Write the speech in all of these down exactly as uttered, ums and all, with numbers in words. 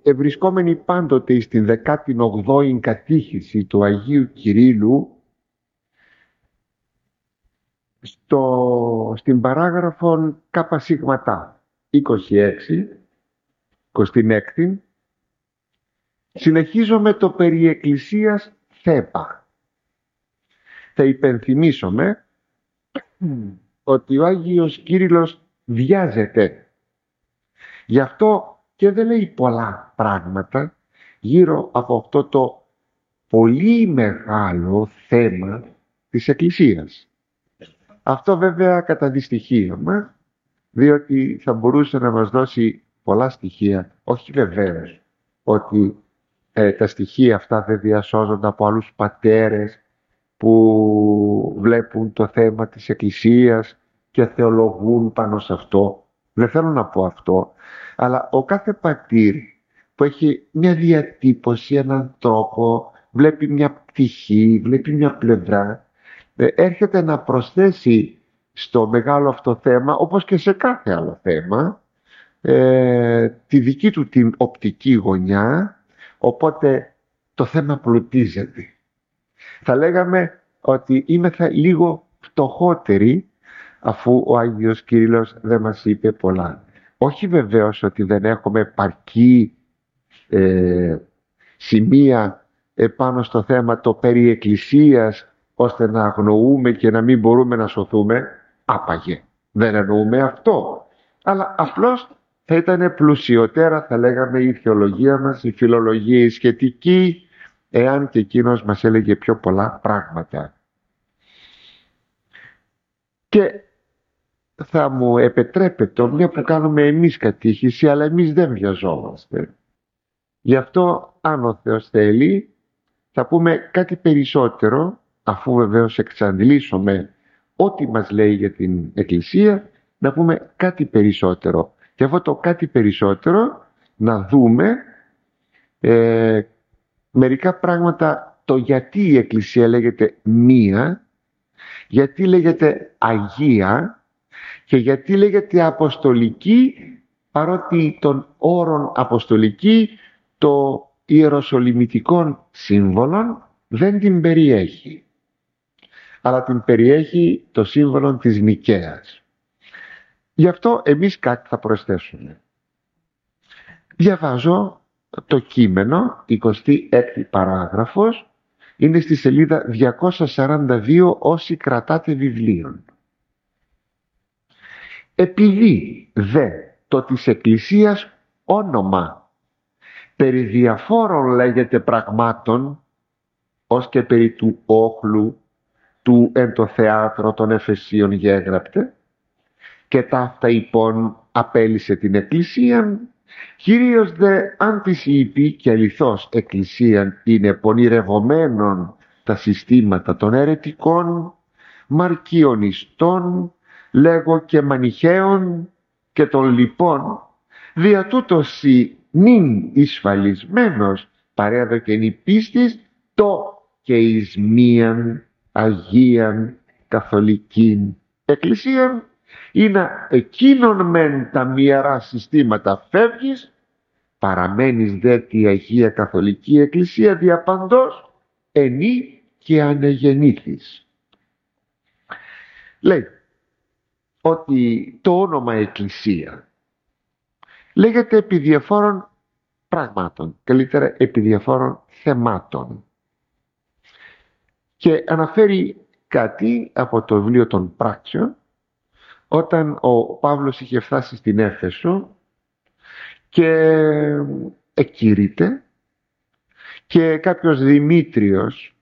ευρισκόμενοι πάντοτε στην δεκάτη ογδόη κατήχηση του Αγίου Κυρίλλου, στο, στην παράγραφον ΚΣΤ είκοσι έξι, είκοσι έξι, συνεχίζουμε το περί εκκλησίας θέμα. Θα υπενθυμίσουμε ότι ο Άγιος Κύριλλος βιάζεται. Γι' αυτό και δεν λέει πολλά πράγματα γύρω από αυτό το πολύ μεγάλο θέμα της Εκκλησίας. Αυτό βέβαια κατά δυστυχίωμα, διότι θα μπορούσε να μας δώσει πολλά στοιχεία, όχι βεβαίως ότι ε, τα στοιχεία αυτά δεν διασώζονται από άλλους πατέρες που βλέπουν το θέμα της Εκκλησίας και θεολογούν πάνω σε αυτό. Δεν θέλω να πω αυτό, αλλά ο κάθε πατήρ που έχει μια διατύπωση, έναν τρόπο, βλέπει μια πτυχή, βλέπει μια πλευρά, έρχεται να προσθέσει στο μεγάλο αυτό θέμα, όπως και σε κάθε άλλο θέμα, ε, τη δική του την οπτική γωνιά, οπότε το θέμα πλουτίζεται. Θα λέγαμε ότι είμαστε λίγο φτωχότεροι, αφού ο Άγιος Κύριλλος δεν μας είπε πολλά. Όχι βεβαίως ότι δεν έχουμε επαρκή ε, σημεία επάνω στο θέμα το περί εκκλησίας, ώστε να αγνοούμε και να μην μπορούμε να σωθούμε. Άπαγε. Δεν εννοούμε αυτό. Αλλά απλώς θα ήταν πλουσιότερα, θα λέγαμε, η θεολογία μας, η φιλολογία η σχετική, εάν και εκείνος μας έλεγε πιο πολλά πράγματα. Και θα μου επιτρέπετε, μια που κάνουμε εμείς κατήχηση, αλλά εμείς δεν βιαζόμαστε. Γι' αυτό, αν ο Θεός θέλει, θα πούμε κάτι περισσότερο, αφού βεβαίως εξαντλήσουμε ό,τι μας λέει για την Εκκλησία, να πούμε κάτι περισσότερο. Και αυτό το κάτι περισσότερο να δούμε ε, μερικά πράγματα, το γιατί η Εκκλησία λέγεται μία, γιατί λέγεται Αγία και γιατί λέγεται Αποστολική, παρότι των όρων Αποστολική το ιεροσολυμητικών σύμβολων δεν την περιέχει, αλλά την περιέχει το σύμβολο της Νικαίας. Γι' αυτό εμείς κάτι θα προσθέσουμε. Διαβάζω το κείμενο, εικοστή έκτη παράγραφος, είναι στη σελίδα διακόσια σαράντα δύο όσοι κρατάτε βιβλίων. Επειδή δε το της Εκκλησίας όνομα περί διαφόρων λέγεται πραγμάτων, ως και περί του όχλου του εν το θέατρο των Εφεσίων γέγραπτε, και ταύτα υπόν απέλυσε την Εκκλησίαν, κυρίως δε αν της είπε και αληθώς Εκκλησίαν είναι πονηρευομένων τα συστήματα των αιρετικών, μαρκιονιστών, λέγω και μανιχαίων και των λοιπών, δια τούτος η νυν εισφαλισμένος παρέδοκεν η πίστης το και εις μίαν Αγίαν Καθολικήν Εκκλησίαν, είναι εκείνον μεν τα μοιερά συστήματα φεύγεις, παραμένεις δε τη Αγία Καθολική Εκκλησία διαπαντός ενή και ανεγεννήθης. Λέει ότι το όνομα Εκκλησία λέγεται επί διαφόρων πραγμάτων, καλύτερα επί διαφόρων θεμάτων, και αναφέρει κάτι από το βιβλίο των Πράξεων, όταν ο Παύλος είχε φτάσει στην Έφεσο και εκηρύττε, και κάποιος Δημήτριος,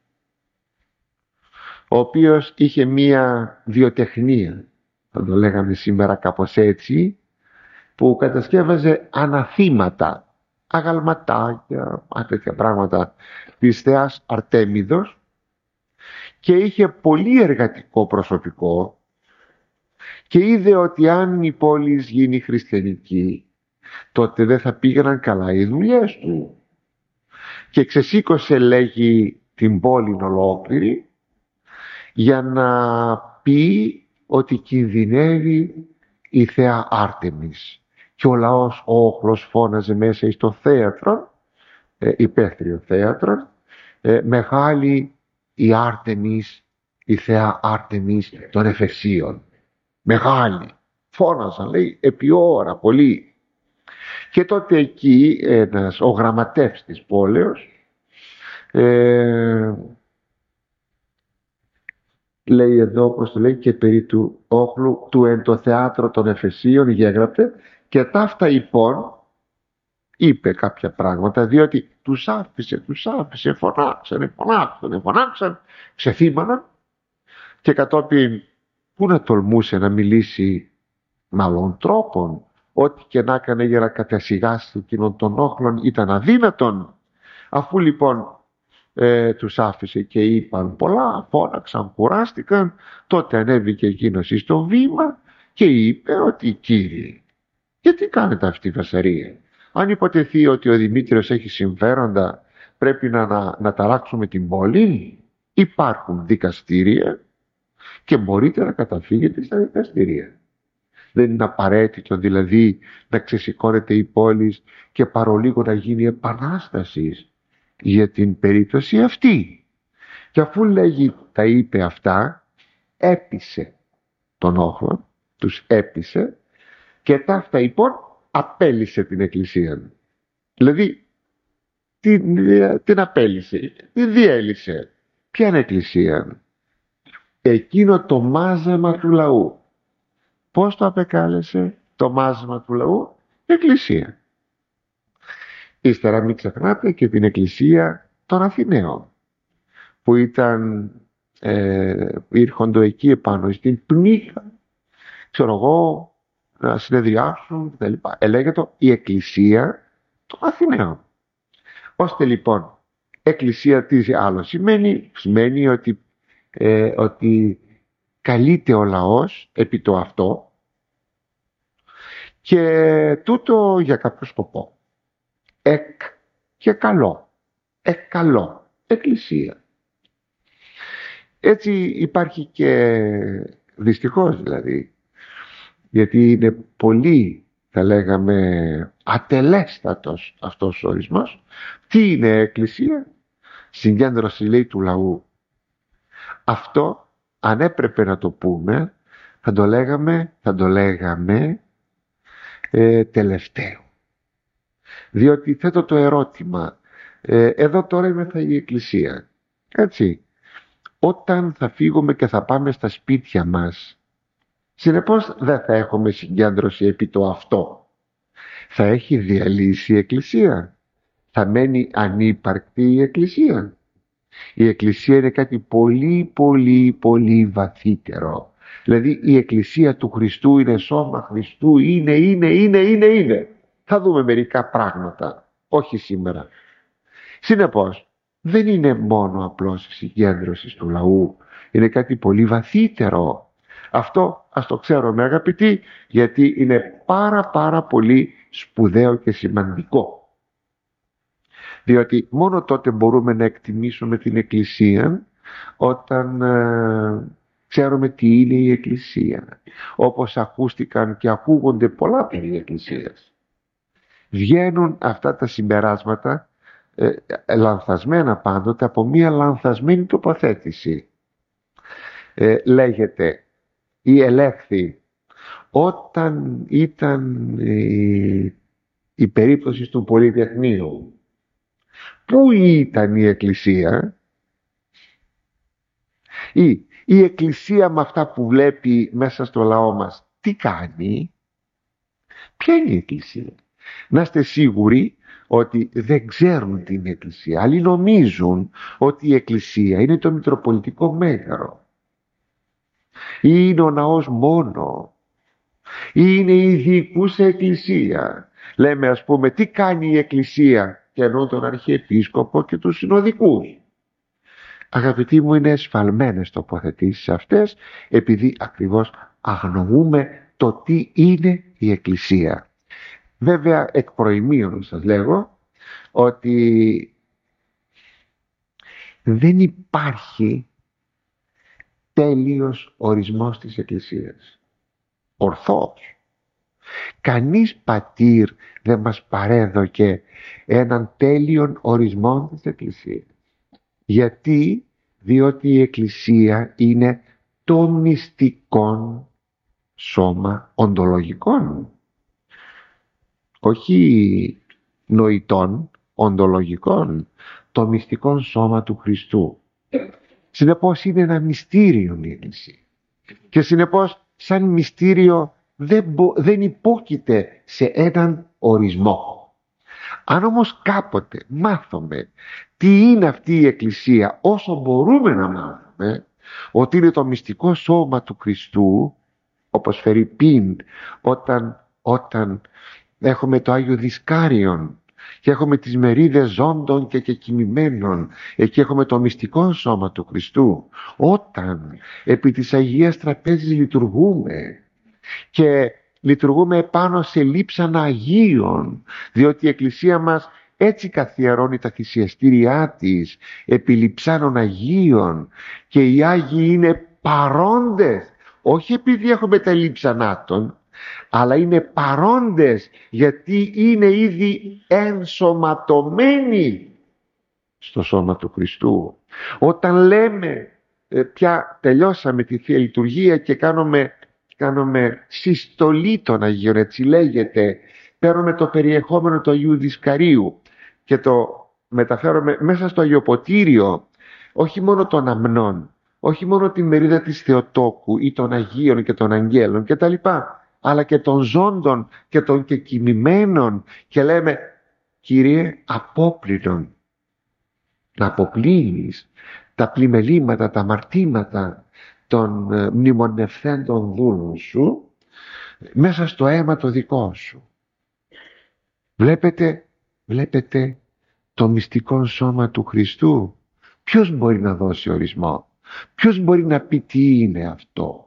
ο οποίος είχε μία βιοτεχνία, θα το λέγαμε σήμερα κάπως έτσι, που κατασκεύαζε αναθήματα, αγαλματάκια, τέτοια πράγματα της θεάς Αρτέμιδος, και είχε πολύ εργατικό προσωπικό, και είδε ότι αν η πόλη γίνει χριστιανική, τότε δεν θα πήγαιναν καλά οι δουλειές του, και ξεσήκωσε, λέγει, την πόλη ολόκληρη για να πει ότι κινδυνεύει η θεά Άρτεμις και ο λαός ο όχλος φώναζε μέσα εις το θέατρο, ε, υπαίθριο θέατρο, ε, μεγάλη η Άρτεμις, η θεά Άρτεμις των Εφεσίων. Μεγάλη. Φώναζαν, λέει, επί ώρα πολύ. Και τότε εκεί ένας, ο γραμματεύς της πόλεως, ε, λέει εδώ, όπως το λέει, και περί του όχλου του εν το θέατρο των Εφεσίων γέγραπτε, και ταύτα λοιπόν είπε κάποια πράγματα, διότι τους άφησε, τους άφησε, φωνάξανε, φωνάξανε, φωνάξανε, ξεθύμαναν, και κατόπιν πού να τολμούσε να μιλήσει με άλλων τρόπων, ό,τι και να έκανε για να κατασυγάσει εκείνον τον όχλον ήταν αδύνατον. Αφού λοιπόν ε, τους άφησε και είπαν πολλά, φώναξαν, κουράστηκαν, τότε ανέβηκε εκείνος στο βήμα και είπε ότι κύριε, γιατί κάνετε αυτή η φασαρία? Αν υποτεθεί ότι ο Δημήτριος έχει συμφέροντα, πρέπει να, να, να ταράξουμε την πόλη. Υπάρχουν δικαστήρια και μπορείτε να καταφύγετε στα δικαστήρια. Δεν είναι απαραίτητο δηλαδή να ξεσηκώνεται η πόλη και παρολίγο να γίνει επανάσταση για την περίπτωση αυτή. Και αφού λέγει τα είπε αυτά, έπεισε τον όχλο, τους έπεισε, και ταύτα λοιπόν απέλυσε την εκκλησία. Δηλαδή την, την απέλυσε, την διέλυσε. Ποια είναι εκκλησία? Εκείνο το μάζεμα του λαού. Πώς το απεκάλεσε το μάζεμα του λαού? Εκκλησία. Ύστερα μην ξεχνάτε και την εκκλησία των Αθηναίων, που ήταν ε, ήρχοντο εκεί επάνω στην πνίχα, ξέρω εγώ, να συνεδριάσουν κτλ. Ελέγεται η εκκλησία των Αθηναίων. Ώστε λοιπόν εκκλησία τι άλλο σημαίνει? Σημαίνει ότι, ε, ότι καλείται ο λαός επί το αυτό, και τούτο για κάποιο σκοπό. Εκ και καλό. Εκ καλό. Εκκλησία. Έτσι υπάρχει και δυστυχώς δηλαδή, γιατί είναι πολύ, θα λέγαμε, ατελέστατος αυτός ο ορισμός. Τι είναι εκκλησία? Συγκέντρωση, λέει, του λαού. Αυτό αν έπρεπε να το πούμε, θα το λέγαμε, θα το λέγαμε ε, τελευταίο. Διότι θέτω το ερώτημα, ε, εδώ τώρα είμαι θα η εκκλησία, έτσι, όταν θα φύγουμε και θα πάμε στα σπίτια μας, συνεπώς δεν θα έχουμε συγκέντρωση επί το αυτό. Θα έχει διαλύσει η εκκλησία, θα μένει ανύπαρκτη η εκκλησία. Η εκκλησία είναι κάτι πολύ πολύ πολύ βαθύτερο. Δηλαδή η εκκλησία του Χριστού είναι σώμα Χριστού, είναι, είναι, είναι, είναι, είναι. Θα δούμε μερικά πράγματα, όχι σήμερα. Συνεπώς δεν είναι μόνο απλώς συγκέντρωση του λαού, είναι κάτι πολύ βαθύτερο. Αυτό ας το ξέρουμε, αγαπητοί, γιατί είναι πάρα πάρα πολύ σπουδαίο και σημαντικό. Διότι μόνο τότε μπορούμε να εκτιμήσουμε την Εκκλησία, όταν ε, ξέρουμε τι είναι η Εκκλησία. Όπως ακούστηκαν και ακούγονται πολλά περί Εκκλησίας. Βγαίνουν αυτά τα συμπεράσματα ε, ε, λανθασμένα πάντοτε από μία λανθασμένη τοποθέτηση. Ε, λέγεται ή ελέγχθη, όταν ήταν η, η περίπτωση του Πολυτεχνείου, πού ήταν η Εκκλησία? Ή η Εκκλησία με αυτά που βλέπει μέσα στο λαό μας τι κάνει? Ποια είναι η Εκκλησία? Να είστε σίγουροι ότι δεν ξέρουν την Εκκλησία. Άλλοι νομίζουν ότι η Εκκλησία είναι το Μητροπολιτικό Μέγαρο, ή είναι ο ναός μόνο, ή είναι η διοικούσα Εκκλησία. Λέμε ας πούμε τι κάνει η Εκκλησία, και ενώ τον Αρχιεπίσκοπο και τους συνοδικούς. Αγαπητοί μου, είναι εσφαλμένες τοποθετήσεις αυτές, επειδή ακριβώς αγνοούμε το τι είναι η Εκκλησία. Βέβαια εκ προημίων σας λέγω ότι δεν υπάρχει τέλειος ορισμός της Εκκλησίας. Ορθώς Κανείς πατήρ δεν μας παρέδωκε έναν τέλειον ορισμό της Εκκλησίας. Γιατί? Διότι η Εκκλησία είναι το μυστικόν σώμα οντολογικών. Όχι νοητών, οντολογικών. Το μυστικόν σώμα του Χριστού. Συνεπώς είναι ένα μυστήριο η Εκκλησία. Και συνεπώς σαν μυστήριο δεν, μπο, δεν υπόκειται σε έναν ορισμό. Αν όμως κάποτε μάθουμε τι είναι αυτή η Εκκλησία, όσο μπορούμε να μάθουμε ότι είναι το μυστικό σώμα του Χριστού, όπως φερειπίν όταν, όταν έχουμε το Άγιο Δισκάριον και έχουμε τις μερίδες ζώντων και κεκοιμημένων, εκεί έχουμε το μυστικό σώμα του Χριστού. Όταν επί της Αγίας Τραπέζης λειτουργούμε και λειτουργούμε επάνω σε λείψανα Αγίων, διότι η Εκκλησία μας έτσι καθιερώνει τα θυσιαστήριά της επί λειψάνων Αγίων, και οι Άγιοι είναι παρόντες, όχι επειδή έχουμε τα λείψανάτων, αλλά είναι παρόντες γιατί είναι ήδη ενσωματωμένοι στο σώμα του Χριστού. Όταν λέμε ε, πια τελειώσαμε τη Θεία Λειτουργία και κάνουμε, κάνουμε συστολή των Αγίων, έτσι λέγεται, παίρνουμε το περιεχόμενο του Αγίου Δισκαρίου και το μεταφέρουμε μέσα στο Αγιοποτήριο, όχι μόνο των αμνών, όχι μόνο τη μερίδα της Θεοτόκου ή των Αγίων και των Αγγέλων κτλ, αλλά και των ζώντων και των κεκοιμημένων, και λέμε, Κύριε, απόπλυνον, να αποπλύνεις τα πλημελήματα, τα αμαρτήματα των ε, μνημονευθέντων δούλων σου μέσα στο αίμα το δικό σου. Βλέπετε, βλέπετε το μυστικό σώμα του Χριστού. Ποιος μπορεί να δώσει ορισμό? Ποιος μπορεί να πει τι είναι αυτό?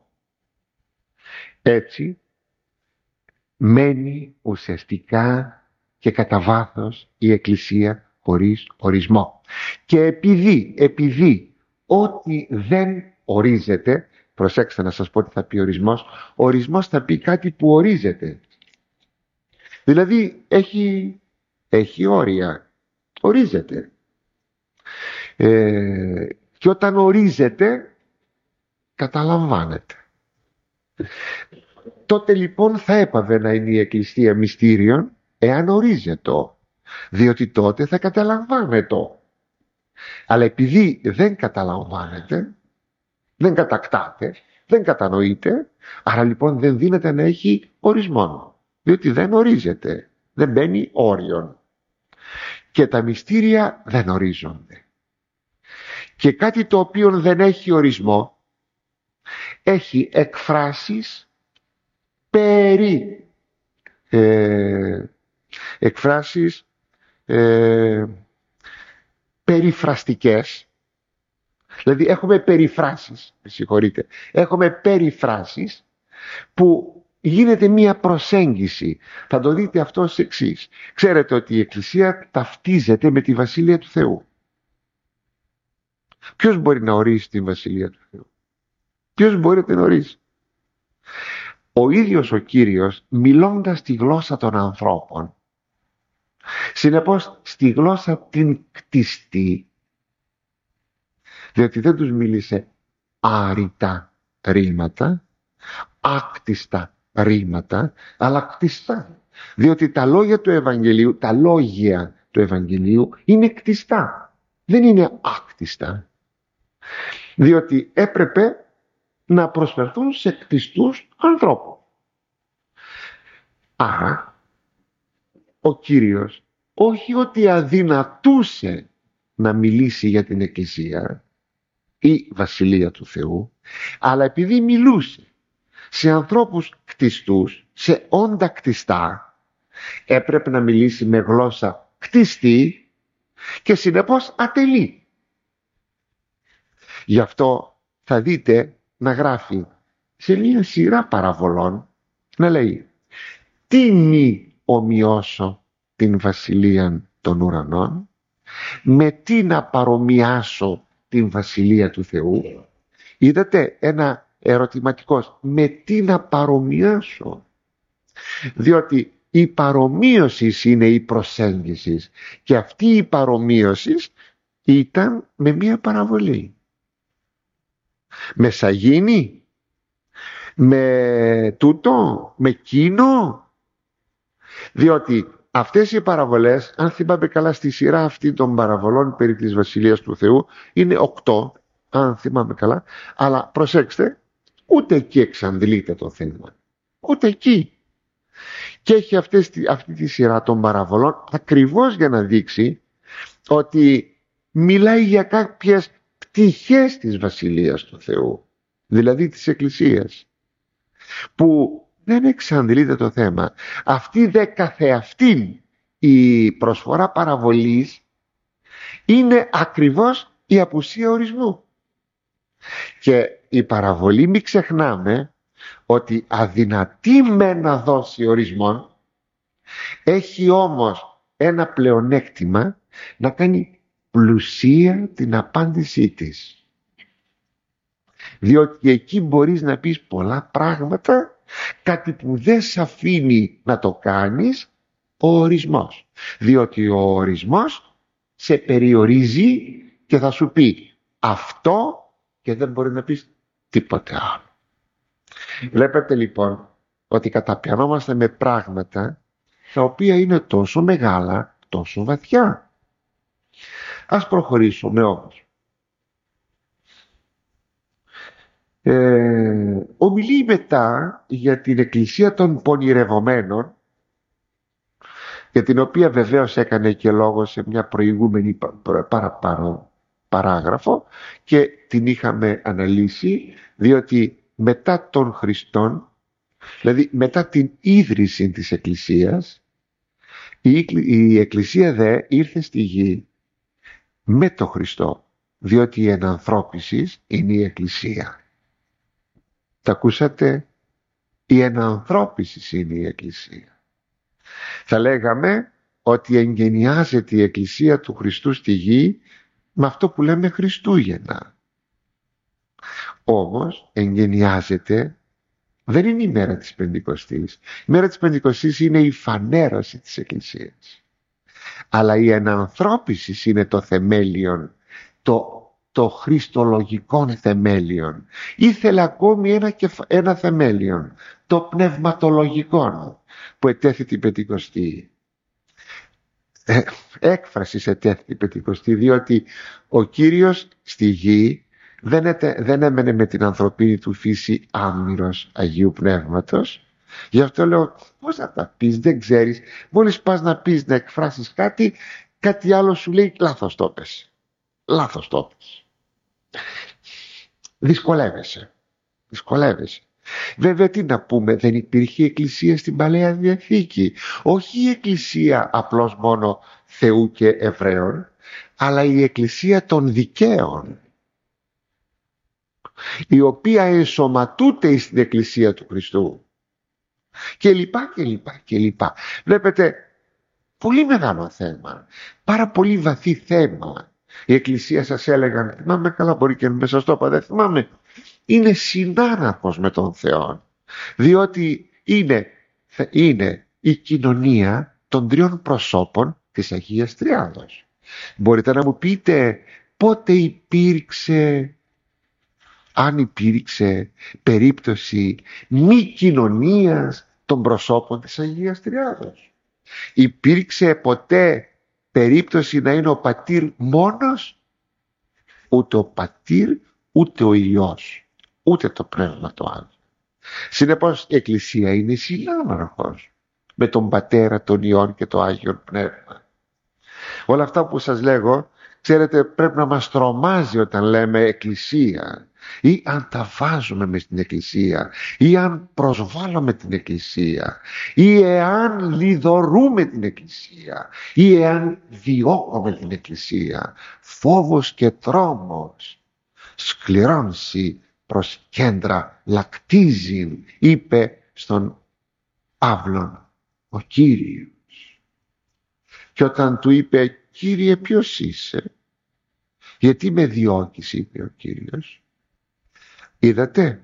Έτσι μένει ουσιαστικά και κατά βάθος η Εκκλησία χωρίς ορισμό. Και επειδή, επειδή ό,τι δεν ορίζεται, προσέξτε να σας πω τι θα πει ορισμός, ορισμός θα πει κάτι που ορίζεται. Δηλαδή έχει, έχει όρια, ορίζεται. Ε, και όταν ορίζεται, καταλαμβάνεται. Τότε λοιπόν θα έπαβε να είναι η Εκκλησία μυστήριον εάν ορίζεται, διότι τότε θα καταλαμβάνεται. Αλλά επειδή δεν καταλαμβάνεται, δεν κατακτάται, δεν κατανοείται, άρα λοιπόν δεν δύναται να έχει ορισμό, διότι δεν ορίζεται, δεν μπαίνει όριον. Και τα μυστήρια δεν ορίζονται. Και κάτι το οποίο δεν έχει ορισμό έχει εκφράσεις περί ε, εκφράσεις ε, περιφραστικές. Δηλαδή έχουμε περιφράσεις, συγχωρείτε, έχουμε περιφράσεις που γίνεται μία προσέγγιση. Θα το δείτε αυτό ως εξής. Ξέρετε ότι η Εκκλησία ταυτίζεται με τη Βασιλεία του Θεού. Ποιος μπορεί να ορίσει την Βασιλεία του Θεού? Ποιος μπορεί να την ορίσει? Ο ίδιος ο Κύριος, μιλώντας τη γλώσσα των ανθρώπων, συνεπώς στη γλώσσα την κτιστή, διότι δεν τους μίλησε άρρητα ρήματα, άκτιστα ρήματα, αλλά κτιστά. Διότι τα λόγια του Ευαγγελίου, τα λόγια του Ευαγγελίου είναι κτιστά, δεν είναι άκτιστα. Διότι έπρεπε να προσφερθούν σε κτιστούς ανθρώπους. Άρα ο Κύριος όχι ότι αδυνατούσε να μιλήσει για την Εκκλησία ή Βασιλεία του Θεού, αλλά επειδή μιλούσε σε ανθρώπους κτιστούς, σε όντα κτιστά, έπρεπε να μιλήσει με γλώσσα κτιστή και συνεπώς ατελή. Γι' αυτό θα δείτε να γράφει σε μια σειρά παραβολών, να λέει, τι μη ομοιώσω την Βασιλεία των ουρανών, με τι να παρομοιάσω την Βασιλεία του Θεού. Είδατε ένα ερωτηματικός, με τι να παρομοιάσω? Διότι η παρομοίωση είναι η προσέγγιση, και αυτή η παρομοίωση ήταν με μία παραβολή. Με σαγίνη, με τούτο, με κίνο. Διότι αυτές οι παραβολές, αν θυμάμαι καλά, στη σειρά αυτή των παραβολών περί της Βασιλείας του Θεού είναι οκτώ, αν θυμάμαι καλά, αλλά προσέξτε, ούτε εκεί εξαντλείται το θέμα, ούτε εκεί. Και έχει αυτές, αυτή τη σειρά των παραβολών ακριβώς για να δείξει ότι μιλάει για κάποιες πτυχές της Βασιλείας του Θεού, δηλαδή της Εκκλησίας, που δεν εξαντλείται το θέμα. Αυτή δε καθεαυτήν η προσφορά παραβολής είναι ακριβώς η απουσία ορισμού. Και η παραβολή, μην ξεχνάμε ότι αδυνατεί με να δώσει ορισμόν, έχει όμως ένα πλεονέκτημα να κάνει πλουσία την απάντησή της. Διότι εκεί μπορείς να πεις πολλά πράγματα, κάτι που δεν σ' αφήνει να το κάνεις ο ορισμός. Διότι ο ορισμός σε περιορίζει και θα σου πει αυτό και δεν μπορεί να πεις τίποτε άλλο. Βλέπετε λοιπόν ότι καταπιανόμαστε με πράγματα τα οποία είναι τόσο μεγάλα, τόσο βαθιά. Ας προχωρήσουμε όμως. Ε, ομιλεί μετά για την Εκκλησία των Πονηρευομένων, για την οποία βεβαίως έκανε και λόγο σε μια προηγούμενη παραπάνω παράγραφο και την είχαμε αναλύσει, διότι μετά τον Χριστόν, δηλαδή μετά την ίδρυση της Εκκλησίας, η, η Εκκλησία δε ήρθε στη γη με τον Χριστό, διότι η ενανθρώπιση είναι η Εκκλησία. Τα ακούσατε? Η ενανθρώπιση είναι η Εκκλησία. Θα λέγαμε ότι εγγενιάζεται η Εκκλησία του Χριστού στη γη με αυτό που λέμε Χριστούγεννα. Όμως εγγενιάζεται, δεν είναι η μέρα της Πεντηκοστής. Η μέρα της Πεντηκοστής είναι η φανέρωση της Εκκλησίας. Αλλά η ενανθρώπιση είναι το θεμέλιον, το, το χριστολογικό θεμέλιον. Ήθελε ακόμη ένα, ένα θεμέλιον, το πνευματολογικό, που ετέθη την Πεντηκοστή. Ε, έκφραση ετέθη την Πεντηκοστή, διότι ο Κύριος στη γη δεν, έτε, δεν έμενε με την ανθρωπίνη του φύση άμυρος Αγίου Πνεύματος. Γι' αυτό λέω, πώς θα τα πεις, δεν ξέρεις. Μόλις πας να πεις, να εκφράσεις κάτι, κάτι άλλο σου λέει λάθος το πες. Λάθος το πες. Δυσκολεύεσαι. Δυσκολεύεσαι. Βέβαια τι να πούμε, δεν υπήρχε εκκλησία στην Παλαιά Διαθήκη. Όχι η εκκλησία απλώς μόνο Θεού και Εβραίων, αλλά η εκκλησία των δικαίων, η οποία ενσωματούται στην εκκλησία του Χριστού. Και λοιπά και λοιπά και λοιπά. Βλέπετε, πολύ μεγάλο θέμα, πάρα πολύ βαθύ θέμα. Η εκκλησία, σας έλεγαν, θυμάμαι καλά, μπορεί και να σας το είπα, δεν θυμάμαι, είναι συνάναρχος με τον Θεό, διότι είναι, είναι η κοινωνία των τριών προσώπων της Αγίας Τριάδος. Μπορείτε να μου πείτε πότε υπήρξε, αν υπήρξε περίπτωση μη κοινωνίας των προσώπων της Αγίας Τριάδος? Υπήρξε ποτέ περίπτωση να είναι ο πατήρ μόνος? Ούτε ο πατήρ, ούτε ο Υιός, ούτε το Πνεύμα το Άγιο. Συνεπώς η Εκκλησία είναι συνάναρχος με τον Πατέρα, τον Υιόν και το Άγιο Πνεύμα. Όλα αυτά που σας λέγω, ξέρετε, πρέπει να μας τρομάζει όταν λέμε Εκκλησία, ή αν τα βάζουμε μες στην Εκκλησία, ή αν προσβάλλουμε την Εκκλησία, ή εάν λιδωρούμε την Εκκλησία, ή εάν διώκουμε την Εκκλησία. Φόβος και τρόμος σκληρώνσει προς κέντρα λακτίζειν, είπε στον Παύλον ο Κύριος. Και όταν του είπε, Κύριε, ποιος είσαι? Γιατί με διώκεις, είπε ο Κύριος. Είδατε,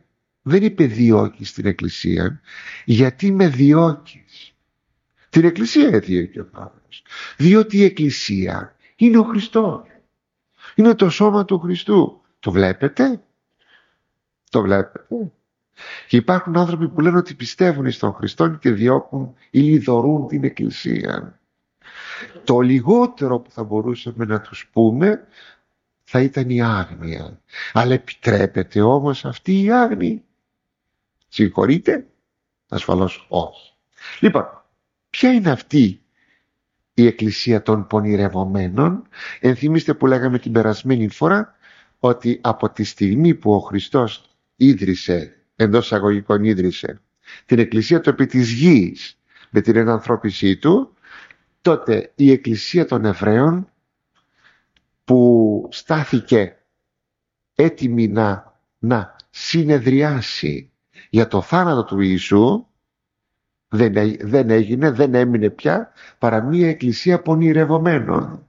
δεν είπε διώκεις την Εκκλησία, γιατί με διώκεις. Την Εκκλησία έδιωκε ο Παύλος, διότι η Εκκλησία είναι ο Χριστός, είναι το σώμα του Χριστού. Το βλέπετε? Το βλέπετε? Και υπάρχουν άνθρωποι που λένε ότι πιστεύουν στον Χριστό και διώκουν ή λιδωρούν την Εκκλησία. Το λιγότερο που θα μπορούσαμε να τους πούμε θα ήταν η άγνοια. Αλλά επιτρέπεται όμως αυτή η άγνοια? Συγχωρείτε? Ασφαλώς όχι. Λοιπόν, ποια είναι αυτή η Εκκλησία των πονηρευομένων? Ενθυμίστε που λέγαμε την περασμένη φορά ότι από τη στιγμή που ο Χριστός ίδρυσε, εντός εισαγωγικών ίδρυσε, την Εκκλησία του επί της γης με την ενανθρώπισή του, τότε η Εκκλησία των Εβραίων που στάθηκε έτοιμη να, να συνεδριάσει για το θάνατο του Ιησού, δεν, δεν έγινε, δεν έμεινε πια παρά μία εκκλησία πονηρευομένων.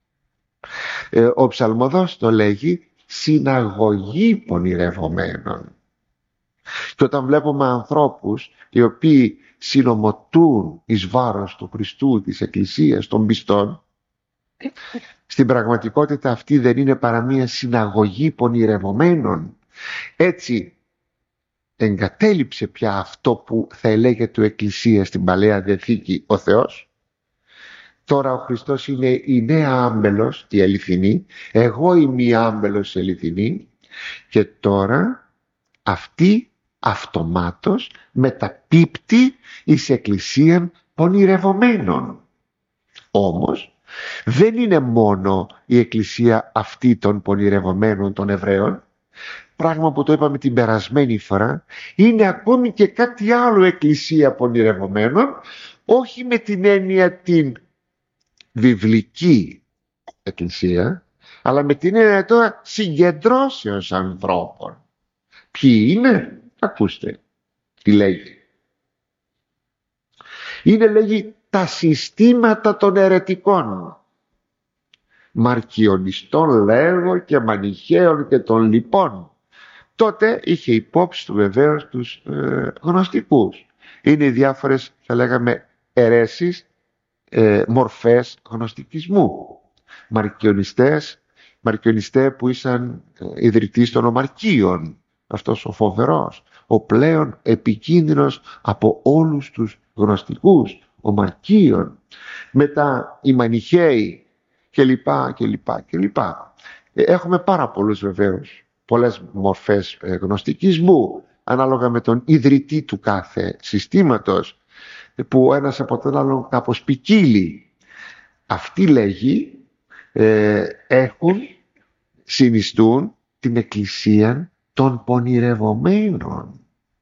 Ε, ο ψαλμοδός το λέγει συναγωγή πονηρευομένων. Και όταν βλέπουμε ανθρώπους οι οποίοι συνομωτούν εις βάρος του Χριστού, της Εκκλησίας, των πιστών, στην πραγματικότητα αυτή δεν είναι παρά μία συναγωγή πονηρευομένων. Έτσι εγκατέλειψε πια αυτό που θα ελέγεται Εκκλησία στην Παλαιά Διαθήκη ο Θεός. Τώρα ο Χριστός είναι η νέα άμπελος, η αληθινή. Εγώ είμαι η άμπελος η αληθινή. Και τώρα αυτή αυτομάτως μεταπίπτει εις Εκκλησίαν πονηρευομένων. Όμως δεν είναι μόνο η Εκκλησία αυτή των πονηρευομένων των Εβραίων, πράγμα που το είπαμε την περασμένη φορά, είναι ακόμη και κάτι άλλο Εκκλησία πονηρευομένων, όχι με την έννοια την βιβλική Εκκλησία, αλλά με την έννοια τώρα συγκεντρώσεως ανθρώπων. Ποιοι είναι? Ακούστε τι λέγει. Είναι, λέγει, τα συστήματα των αιρετικών, Μαρκιονιστών λέγω και Μανιχαίων και των λοιπών. Τότε είχε υπόψη του βεβαίως τους ε, γνωστικούς. Είναι οι διάφορες, θα λέγαμε, αιρέσεις, ε, μορφές γνωστικισμού. Μαρκιονιστές, Μαρκιονιστέ που ήσαν ε, ιδρυτής των Ομαρκίων, αυτός ο φοβερός, ο πλέον επικίνδυνος από όλους τους γνωστικούς, ο Μαρκίων. Μετά οι Μανιχαίοι και λοιπά και λοιπά και λοιπά. Έχουμε πάρα πολλούς βεβαίως, πολλές μορφές γνωστικισμού, ανάλογα με τον ιδρυτή του κάθε συστήματος, που ένας από τον άλλον κάπως ποικίλει. Αυτοί, λέγει, ε, έχουν, συνιστούν την Εκκλησία των πονηρευομένων.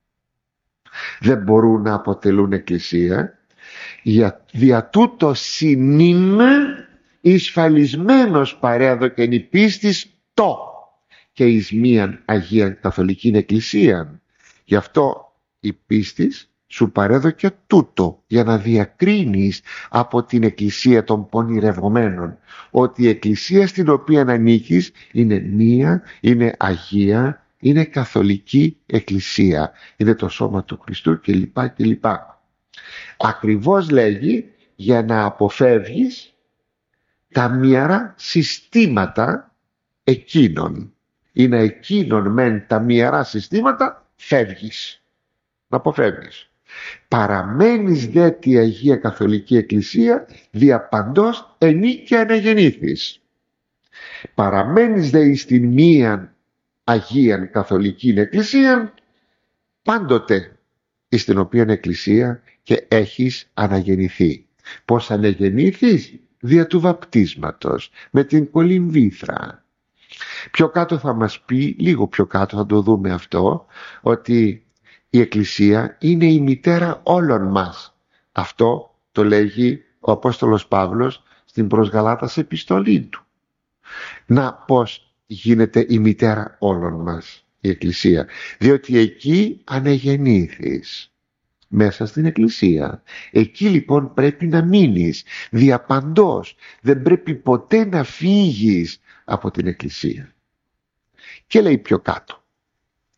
Δεν μπορούν να αποτελούν Εκκλησία, για δια τούτο συνήνε εισφαλισμένος παρέδοκεν η πίστης το και εις μίαν Αγία Καθολική Εκκλησία. Γι' αυτό η πίστης σου παρέδοκε τούτο, για να διακρίνεις από την Εκκλησία των πονηρευομένων ότι η Εκκλησία στην οποία ανήκεις είναι μία, είναι Αγία, είναι Καθολική Εκκλησία, είναι το σώμα του Χριστού κλπ. κλπ. Ακριβώς, λέγει, για να αποφεύγεις τα μοιρά συστήματα εκείνων. Είναι εκείνων μεν τα μοιρά συστήματα, φεύγεις, να αποφεύγεις. Παραμένεις δε τη Αγία Καθολική Εκκλησία διαπαντός ενή και αναγεννήθης. Παραμένεις δε εις την μίαν Αγίαν Καθολική Εκκλησία πάντοτε εις την οποία Εκκλησία και έχεις αναγεννηθεί. Πώς αναγεννήθης? Δια του βαπτίσματος, με την κολυμβήθρα. Πιο κάτω θα μας πει, λίγο πιο κάτω θα το δούμε αυτό, ότι η Εκκλησία είναι η μητέρα όλων μας. Αυτό το λέγει ο Απόστολος Παύλος στην προς Γαλάτας επιστολή του. Να πώς γίνεται η μητέρα όλων μας η Εκκλησία? Διότι εκεί αναγεννήθης, μέσα στην Εκκλησία. Εκεί λοιπόν πρέπει να μείνεις διαπαντός. Δεν πρέπει ποτέ να φύγεις από την Εκκλησία. Και λέει πιο κάτω,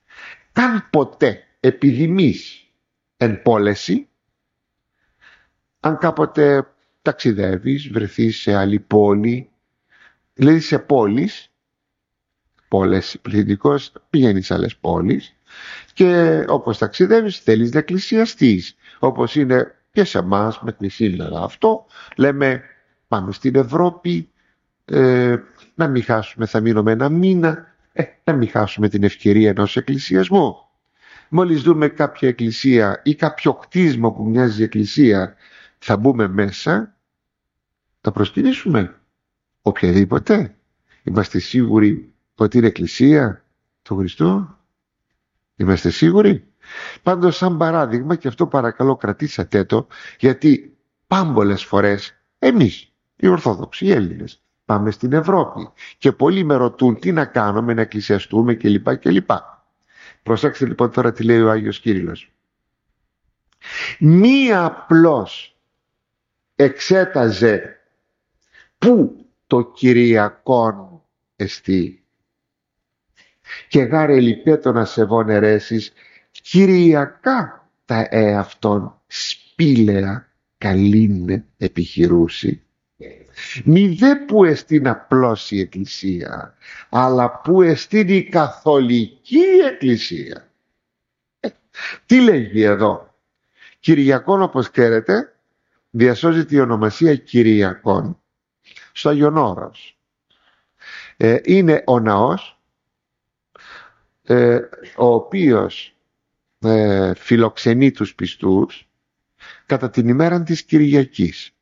καν ποτέ επιδημείς εν πόλεση, αν κάποτε ταξιδεύεις, βρεθείς σε άλλη πόλη, δηλαδή σε πόλεις, πόλες πληθυντικός, πηγαίνεις σε άλλες πόλεις και όπως ταξιδεύεις θέλεις να εκκλησιαστείς, όπως είναι και σε εμάς μέχρι σήμερα. Αυτό λέμε, πάμε στην Ευρώπη, ε, να μην χάσουμε, θα μείνουμε ένα μήνα, ε, να μην χάσουμε την ευκαιρία ενός εκκλησιασμού. Μόλις δούμε κάποια εκκλησία ή κάποιο κτίσμα που μοιάζει εκκλησία, θα μπούμε μέσα, θα προσκυνήσουμε οποιαδήποτε. Είμαστε σίγουροι ότι είναι εκκλησία του Χριστού? Είμαστε σίγουροι? Πάντως, σαν παράδειγμα, και αυτό παρακαλώ κρατήσατε το, γιατί πάμπολες φορές εμείς οι Ορθόδοξοι, οι Έλληνες, πάμε στην Ευρώπη και πολλοί με ρωτούν τι να κάνουμε, να εκκλησιαστούμε κλπ. κλπ. Προσέξτε λοιπόν τώρα τι λέει ο Άγιος Κύριλλος. Μη απλώς εξέταζε πού το Κυριακόν εστί και γάρε λιπέτονα σεβών αιρέσεις Κυριακά τα εαυτόν σπήλαια καλήνε επιχειρούσι. Μη δε που εστίν απλώς η Εκκλησία, αλλά που εστίν η Καθολική Εκκλησία. Ε, τι λέγει εδώ? Κυριακόν, όπως ξέρετε, διασώζεται η ονομασία Κυριακών στο Άγιον Όρος. Ε, είναι ο ναός ε, ο οποίος ε, φιλοξενεί τους πιστούς κατά την ημέρα της Κυριακής,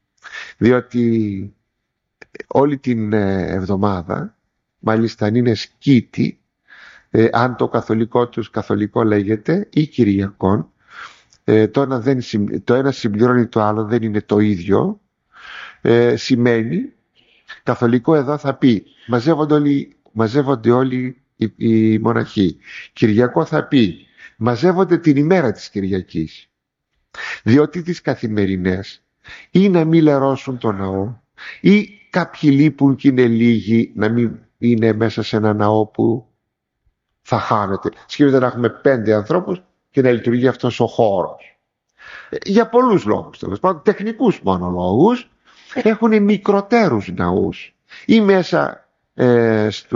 διότι όλη την εβδομάδα, μάλιστα αν είναι σκήτη, ε, αν το καθολικό τους καθολικό λέγεται ή Κυριακών, ε, το, ένα δεν, το ένα συμπληρώνει το άλλο, δεν είναι το ίδιο. ε, σημαίνει καθολικό, εδώ θα πει μαζεύονται όλοι, μαζεύονται όλοι οι, οι μοναχοί. Κυριακό θα πει μαζεύονται την ημέρα της Κυριακής, διότι τις καθημερινές ή να μην λερώσουν το ναό ή κάποιοι λείπουν και είναι λίγοι, να μην είναι μέσα σε ένα ναό που θα χάνεται. Σκέφτεται να έχουμε πέντε ανθρώπους και να λειτουργεί αυτός ο χώρος. Για πολλούς λόγους, τέλος πάντων, τεχνικούς μόνο λόγους, έχουν μικροτέρους ναούς ή μέσα, ε, στο,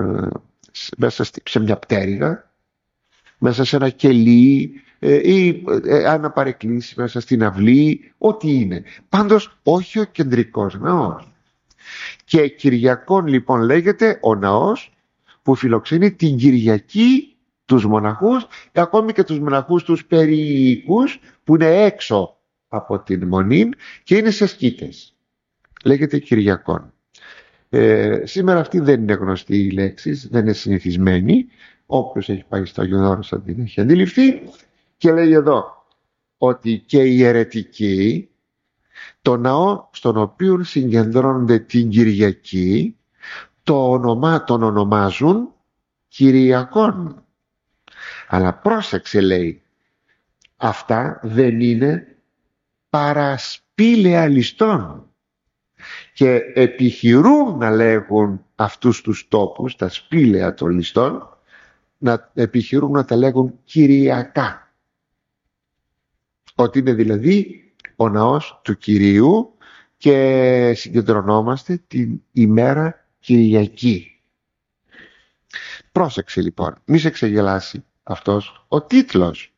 μέσα σε μια πτέρυγα, μέσα σε ένα κελί, ή ε, αν παρεκκλήσει μέσα στην αυλή, ό,τι είναι. Πάντως όχι ο κεντρικός ναός. Και Κυριακόν λοιπόν λέγεται ο ναός που φιλοξενεί την Κυριακή τους μοναχούς, και ακόμη και τους μοναχούς τους περιοίκους που είναι έξω από την μονή και είναι σε σκήτες. Λέγεται Κυριακόν. Ε, σήμερα αυτή δεν είναι γνωστή η λέξη, δεν είναι συνηθισμένη. Όποιος έχει πάει στο Άγιον Όρος θα την έχει αντιληφθεί. Και λέει εδώ ότι και οι αιρετικοί το ναό στον οποίο συγκεντρώνονται την Κυριακή το ονομά, τον ονομάζουν Κυριακόν. Αλλά πρόσεξε, λέει, αυτά δεν είναι παρά σπήλαια ληστών και επιχειρούν να λέγουν αυτούς τους τόπους, τα σπήλαια των ληστών, να επιχειρούν να τα λέγουν Κυριακά. Ότι είναι δηλαδή ο ναός του Κυρίου και συγκεντρωνόμαστε την ημέρα Κυριακή. Πρόσεξε λοιπόν, μη σε ξεγελάσει αυτός ο τίτλος.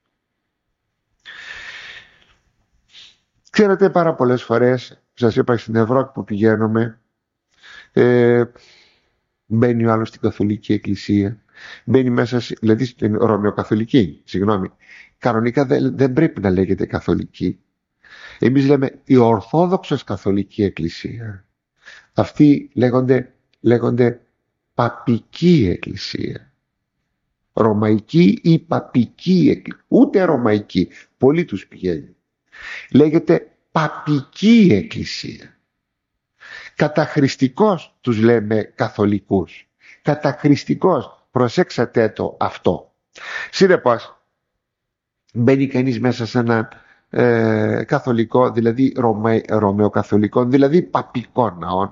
Ξέρετε, πάρα πολλές φορές, σας είπα, στην Ευρώπη που πηγαίνουμε, ε, μπαίνει ο άλλος στην Καθολική Εκκλησία, μπαίνει μέσα, δηλαδή στην Ρωμαιοκαθολική, συγγνώμη. Κανονικά δεν, δεν πρέπει να λέγεται Καθολική. Εμείς λέμε η Ορθόδοξος Καθολική Εκκλησία. Αυτοί λέγονται, λέγονται Παπική Εκκλησία. Ρωμαϊκή ή Παπική Εκκλησία. Ούτε Ρωμαϊκή. Πολλοί τους πηγαίνει. Λέγεται Παπική Εκκλησία. Καταχρηστικώς τους λέμε καθολικούς. Καταχρηστικώς. Προσέξατε το αυτό. Συνεπώς, μπαίνει κανείς μέσα σε ένα ε, καθολικό, δηλαδή Ρωμαι, ρωμαιοκαθολικό, δηλαδή παπικό ναό.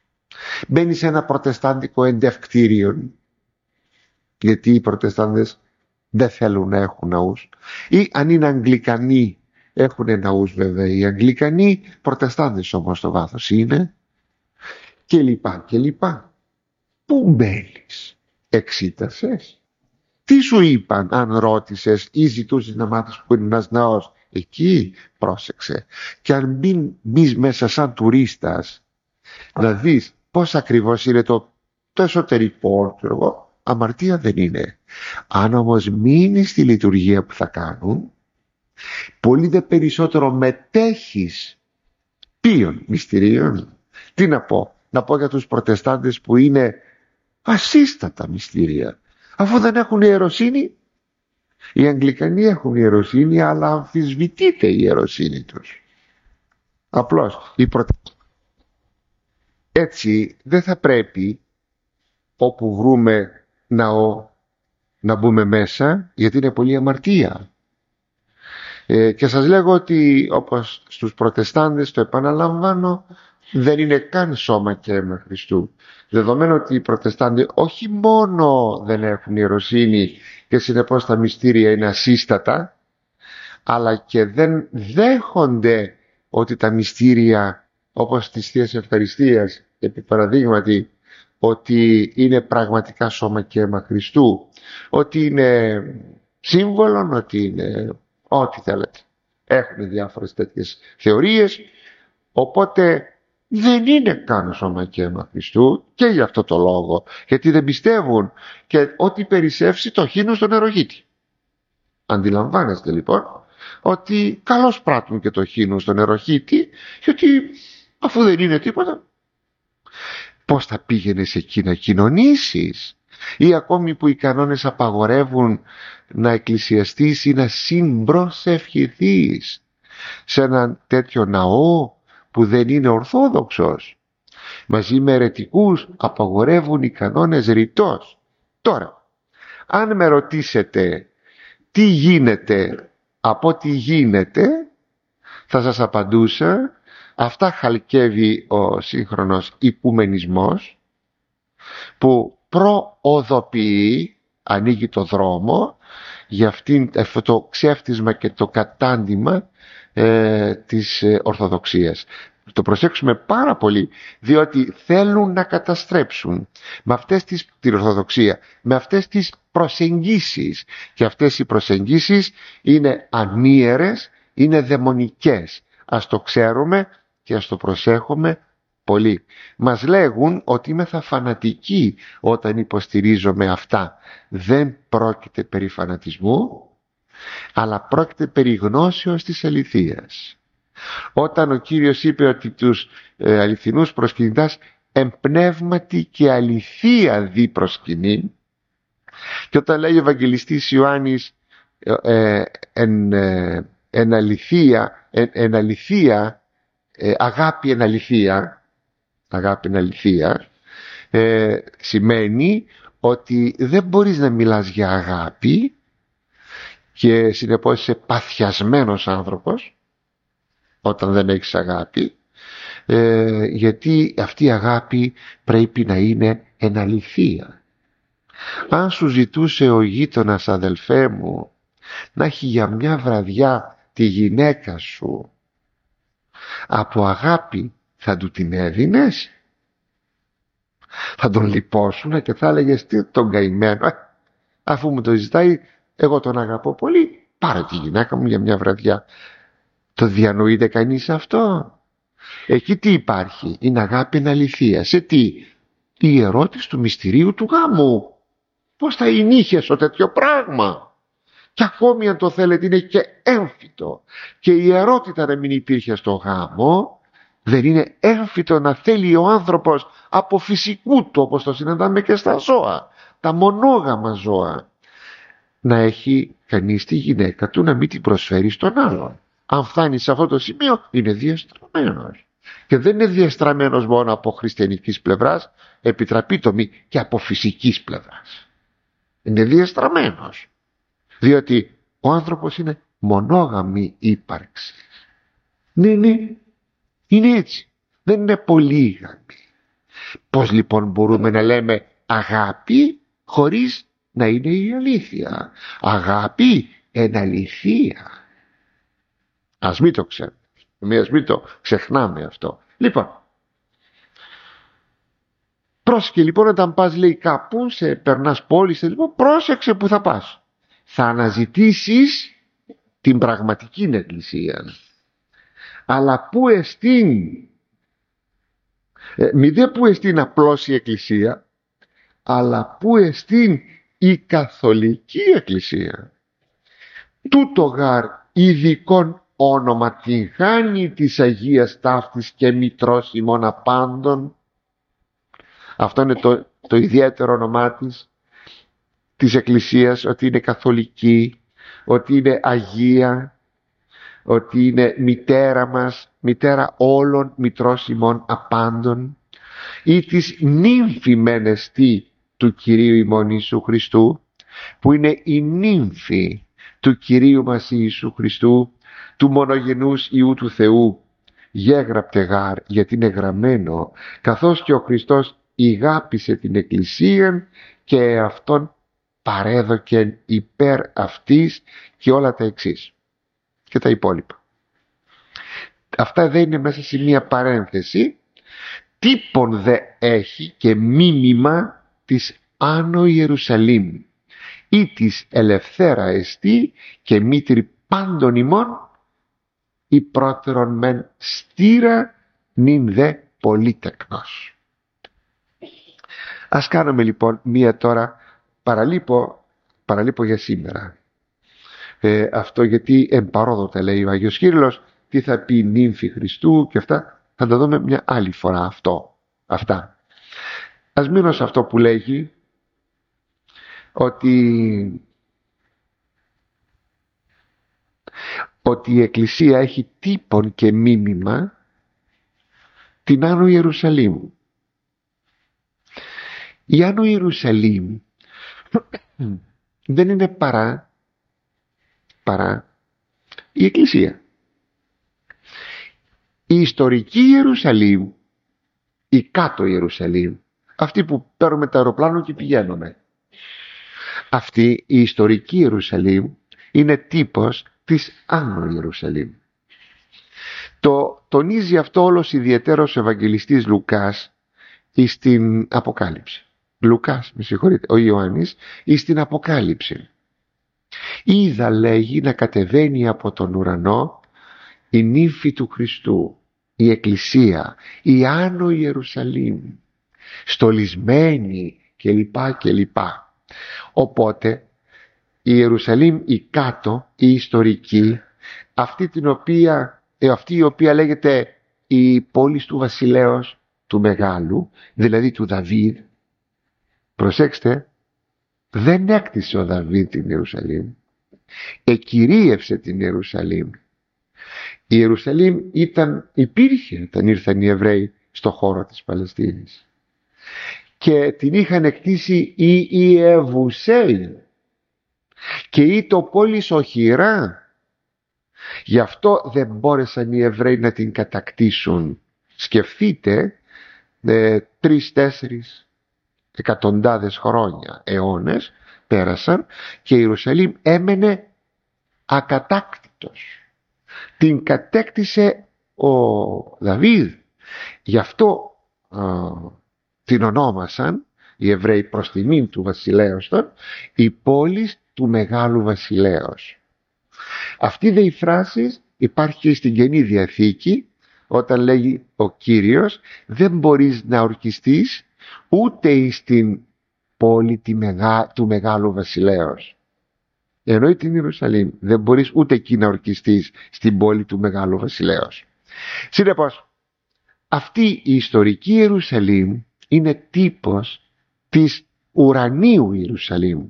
Μπαίνει σε ένα προτεστάντικο εντευκτήριο, γιατί οι προτεστάντες δεν θέλουν να έχουν ναούς, ή αν είναι Αγγλικανοί έχουν ναούς βέβαια οι Αγγλικανοί, Προτεστάντες όμως στο βάθος είναι, και λοιπά και λοιπά. Πού μπαίνεις? Εξήτασες? Τι σου είπαν αν ρώτησες ή ζητούσες να μάθεις που είναι ένας ναός? Εκεί πρόσεξε. Και αν μπει, μπεις μέσα σαν τουρίστας να δεις πώς ακριβώς είναι το, το εσωτερικό, ξέρω εγώ, αμαρτία δεν είναι. Αν όμως μείνεις στη λειτουργία που θα κάνουν, πολύ δε περισσότερο μετέχεις ποιων μυστηρίων. Τι να πω? Να πω για τους Προτεστάντες που είναι ασύστατα μυστήρια, αφού δεν έχουν ιεροσύνη. Οι Αγγλικανοί έχουν ιεροσύνη, αλλά αμφισβητείται η ιεροσύνη τους. Απλώς οι Προτε... Έτσι δεν θα πρέπει όπου βρούμε ναό να μπούμε μέσα, γιατί είναι πολύ αμαρτία. Ε, και σας λέγω ότι όπως στους Προτεστάντες, το επαναλαμβάνω, δεν είναι καν σώμα και αίμα Χριστού. Δεδομένου ότι οι Προτεστάντες όχι μόνο δεν έχουν ιεροσύνη και συνεπώς τα μυστήρια είναι ασύστατα, αλλά και δεν δέχονται ότι τα μυστήρια όπως της Θείας Ευχαριστίας, επί παραδείγματι, ότι είναι πραγματικά σώμα και αίμα Χριστού, ότι είναι σύμβολον, ότι είναι ό,τι θέλετε. Έχουν διάφορες τέτοιες θεωρίες, οπότε δεν είναι καν σώμα και αίμα Χριστού, και για αυτό το λόγο, γιατί δεν πιστεύουν και ότι περισσεύσει το χύνο στον νερογίτη. Αντιλαμβάνεστε λοιπόν ότι καλώς πράττουν και το χύνο στον νερογίτη, γιατί αφού δεν είναι τίποτα, πώς θα πήγαινες εκεί να κοινωνήσεις? Ή ακόμη που οι κανόνες απαγορεύουν να εκκλησιαστείς ή να συμπροσευχηθείς σε έναν τέτοιο ναό που δεν είναι ορθόδοξος. Μαζί με αιρετικούς απαγορεύουν οι κανόνες ρητός. Τώρα, αν με ρωτήσετε τι γίνεται από τι γίνεται, θα σας απαντούσα, αυτά χαλκεύει ο σύγχρονος οικουμενισμός, που προοδοποιεί, ανοίγει το δρόμο για αυτήν, αυτό το ξέφτισμα και το κατάντημα ε, της ε, Ορθοδοξίας. Το προσέξουμε πάρα πολύ, διότι θέλουν να καταστρέψουν με αυτές τις, την Ορθοδοξία, με αυτές τις προσεγγίσεις, και αυτές οι προσεγγίσεις είναι ανίερες, είναι δαιμονικές. Ας το ξέρουμε και ας το προσέχουμε πολύ. Μας λέγουν ότι είμεθα φανατικοί όταν υποστηρίζομαι αυτά. Δεν πρόκειται περί φανατισμού, αλλά πρόκειται περί γνώσεως της αληθείας. Όταν ο Κύριος είπε ότι τους ε, αληθινούς προσκυνητάς εμπνεύματι και αληθεία δι προσκυνήν, και όταν λέει ο Ευαγγελιστής Ιωάννης ε, ε, εν, ε, εν αληθεία, εν, εν αληθεία ε, αγάπη εν αληθεία, αγάπη εν αληθεία, ε, σημαίνει ότι δεν μπορείς να μιλάς για αγάπη και συνεπώς είσαι παθιασμένος άνθρωπος όταν δεν έχεις αγάπη, ε, γιατί αυτή η αγάπη πρέπει να είναι εν αληθεία. Αν σου ζητούσε ο γείτονας, αδελφέ μου, να έχει για μια βραδιά τη γυναίκα σου, από αγάπη θα του την έδινες? Θα τον λυπόσουνα και θα έλεγες τι τον καημένο, ε, αφού μου το ζητάει, εγώ τον αγαπώ πολύ, πάρε τη γυναίκα μου για μια βραδιά. Το διανοείται κανείς αυτό? Εκεί τι υπάρχει? Είναι αγάπη εν αληθεία. Σε τι? Η ερώτηση του μυστηρίου του γάμου. Πώς θα ενήχεσαι τέτοιο πράγμα? Και ακόμη αν το θέλετε είναι και έμφυτο, και η ιερότητα να μην υπήρχε στο γάμο, δεν είναι έμφυτο να θέλει ο άνθρωπος από φυσικού του, όπως το συναντάμε και στα ζώα, τα μονόγαμα ζώα, να έχει κανείς τη γυναίκα του να μην την προσφέρει στον άλλον? Αν φτάνει σε αυτό το σημείο είναι διαστραμμένος. Και δεν είναι διαστραμμένος μόνο από χριστιανικής πλευράς, επιτραπεί το μη, και από φυσικής πλευράς. Είναι διαστραμμένος. Διότι ο άνθρωπος είναι μονόγαμη ύπαρξη. Ναι, ναι, είναι έτσι. Δεν είναι πολύγαμη. Πώς λοιπόν μπορούμε να λέμε αγάπη χωρίς να είναι η αλήθεια. Αγάπη εν αληθεία. Ας μην το ξέρουμε, ας μην το ξεχνάμε αυτό. Λοιπόν, πρόσεχε λοιπόν όταν πας, λέει, κάπου, σε περνάς πόλη, σε, λοιπόν, πρόσεξε που θα πας. Θα αναζητήσεις την πραγματική εκκλησία. Αλλά πού εστίν, ε, μη δε πού εστίν απλώς η εκκλησία, αλλά πού εστίν η καθολική εκκλησία. Τούτο γαρ ειδικών όνομα την χάνει της Αγίας Ταύτης και μητρός ημών απάντων. Αυτό είναι το, το ιδιαίτερο όνομά της, της Εκκλησίας, ότι είναι καθολική, ότι είναι Αγία, ότι είναι μητέρα μας, μητέρα όλων μητρός ημών απάντων, ή της νύμφη μενεστή του Κυρίου ημών Ιησού Χριστού, που είναι η νύμφη του Κυρίου μας Ιησού Χριστού, του μονογενούς Υιού του Θεού. Γέγραπτε γάρ, γιατί είναι γραμμένο, καθώς και ο Χριστός ηγάπησε την Εκκλησία και αυτόν παρέδοκεν υπέρ αυτής, και όλα τα εξής και τα υπόλοιπα. Αυτά δεν είναι μέσα σε μία παρένθεση. Τύπον δε έχει και μίμημα της Άνω Ιερουσαλήμ, ή της ελευθέρα εστί και μήτρη πάντων ημών, η πρώτερον μεν στήρα νυν δε πολύτεκνος. Ας κάνουμε λοιπόν μία τώρα παραλείπω, παραλείπω για σήμερα. Ε, αυτό γιατί εμπαρόδοτα, λέει ο Άγιος Κύριλλος, τι θα πει η νύμφη Χριστού και αυτά, θα τα δούμε μια άλλη φορά αυτό, αυτά. Ας μείνω σε αυτό που λέγει ότι, ότι η Εκκλησία έχει τύπον και μίμημα την Άνω Ιερουσαλήμ. Η Άνω Ιερουσαλήμ δεν είναι παρά, παρά η Εκκλησία. Η ιστορική Ιερουσαλήμ, η κάτω Ιερουσαλήμ, αυτή που παίρνουμε το αεροπλάνο και πηγαίνουμε, αυτή η ιστορική Ιερουσαλήμ είναι τύπος της Άνω Ιερουσαλήμ. Το τονίζει αυτό όλος ιδιαιτέρως ο Ευαγγελιστής Λουκάς εις την Αποκάλυψη. Λουκάς, με συγχωρείτε, ο Ιωάννης, εις την Αποκάλυψη. Είδα, λέγει, να κατεβαίνει από τον ουρανό η νύμφη του Χριστού, η Εκκλησία, η Άνω Ιερουσαλήμ, στολισμένη κλπ. κλπ. Οπότε η Ιερουσαλήμ, η κάτω, η ιστορική, αυτή, την οποία, αυτή η οποία λέγεται η πόλη του βασιλέως του Μεγάλου, δηλαδή του Δαβίδ. Προσέξτε, δεν έκτισε ο Δαβίδ την Ιερουσαλήμ, εκυρίευσε την Ιερουσαλήμ. Η Ιερουσαλήμ ήταν, υπήρχε όταν ήρθαν οι Εβραίοι στο χώρο της Παλαιστίνης και την είχαν εκτίσει οι Ιεβουσαίοι και ή το πόλης οχυρά. Γι' αυτό δεν μπόρεσαν οι Εβραίοι να την κατακτήσουν. Σκεφτείτε, ε, τρεις-τέσσερις εκατοντάδες χρόνια, αιώνες πέρασαν και η Ιερουσαλήμ έμενε ακατάκτητος. Την κατέκτησε ο Δαβίδ. Γι' αυτό α, την ονόμασαν οι Εβραίοι προς τιμήν του βασιλέως των, η πόλη του Μεγάλου Βασιλέως. Αυτή δε η φράση υπάρχει και στην Καινή Διαθήκη, όταν λέγει ο Κύριος, δεν μπορείς να ορκιστείς ούτε στην πόλη τη μεγά, του Μεγάλου Βασιλέως. Εννοεί την Ιερουσαλήμ, δεν μπορείς ούτε εκεί να ορκιστείς στην πόλη του Μεγάλου Βασιλέως. Συνεπώς, αυτή η ιστορική Ιερουσαλήμ είναι τύπος της ουρανίου Ιερουσαλήμ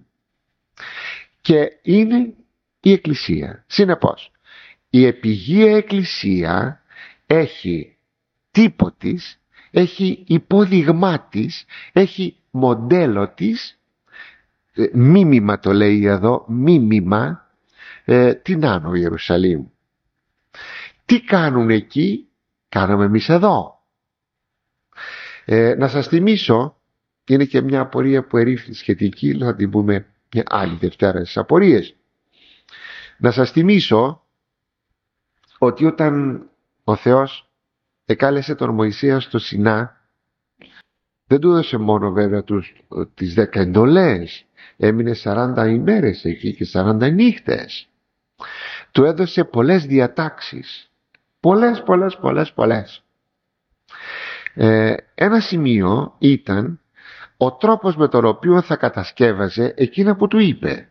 και είναι η Εκκλησία. Συνεπώς, η επιγεία Εκκλησία έχει τύπο της, έχει υπόδειγμά της, έχει μοντέλο της, ε, μίμημα το λέει εδώ, μίμημα, ε, την Άνω Ιερουσαλήμ. Τι κάνουν εκεί, κάναμε εμείς εδώ. Ε, να σας θυμίσω, είναι και μια απορία που ερήφθη σχετική, θα την πούμε μια άλλη Δευτέρα στις Απορίες. Να σας θυμίσω ότι όταν ο Θεός εκάλεσε τον Μωυσέα στο Σινά, δεν του έδωσε μόνο βέβαια τους, τις δέκα εντολές, έμεινε σαράντα ημέρες εκεί και σαράντα νύχτες. Του έδωσε πολλές διατάξεις, πολλές πολλές πολλές πολλές. Ε, ένα σημείο ήταν ο τρόπος με τον οποίο θα κατασκεύαζε εκείνα που του είπε.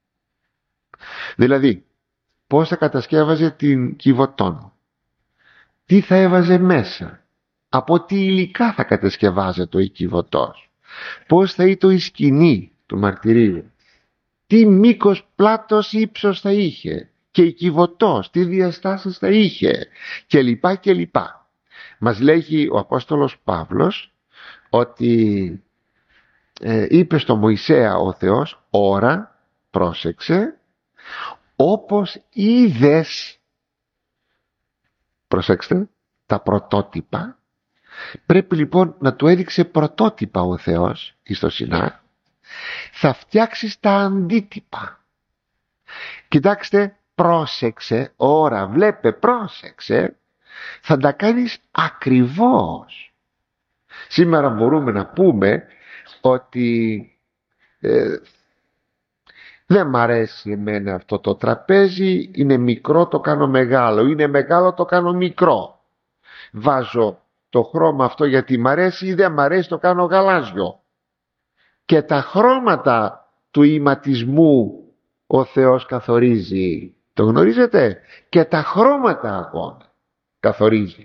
Δηλαδή, πώς θα κατασκεύαζε την Κιβωτόν, τι θα έβαζε μέσα, από τι υλικά θα κατασκευάζεται η Κιβωτός, πώς θα ήταν η σκηνή του μαρτυρίου, τι μήκος, πλάτος, ύψος θα είχε και η Κιβωτός, τι διαστάσεις θα είχε και λοιπά και λοιπά. Μας λέγει ο Απόστολος Παύλος ότι ε, είπε στο Μωυσέα ο Θεός, ώρα, πρόσεξε, όπως είδες, προσέξτε, τα πρωτότυπα. Πρέπει λοιπόν να του έδειξε πρωτότυπα ο Θεός στο Σινά. Θα φτιάξεις τα αντίτυπα. Κοιτάξτε, πρόσεξε, ώρα, βλέπε, πρόσεξε, θα τα κάνεις ακριβώς. Σήμερα μπορούμε να πούμε ότι ε, δεν μ' αρέσει εμένα αυτό το τραπέζι, είναι μικρό, το κάνω μεγάλο, είναι μεγάλο, το κάνω μικρό. Βάζω το χρώμα αυτό γιατί μ' αρέσει ή δεν μ' αρέσει, το κάνω γαλάζιο. Και τα χρώματα του ηματισμού ο Θεός καθορίζει. Το γνωρίζετε? Και τα χρώματα ακόμα καθορίζει.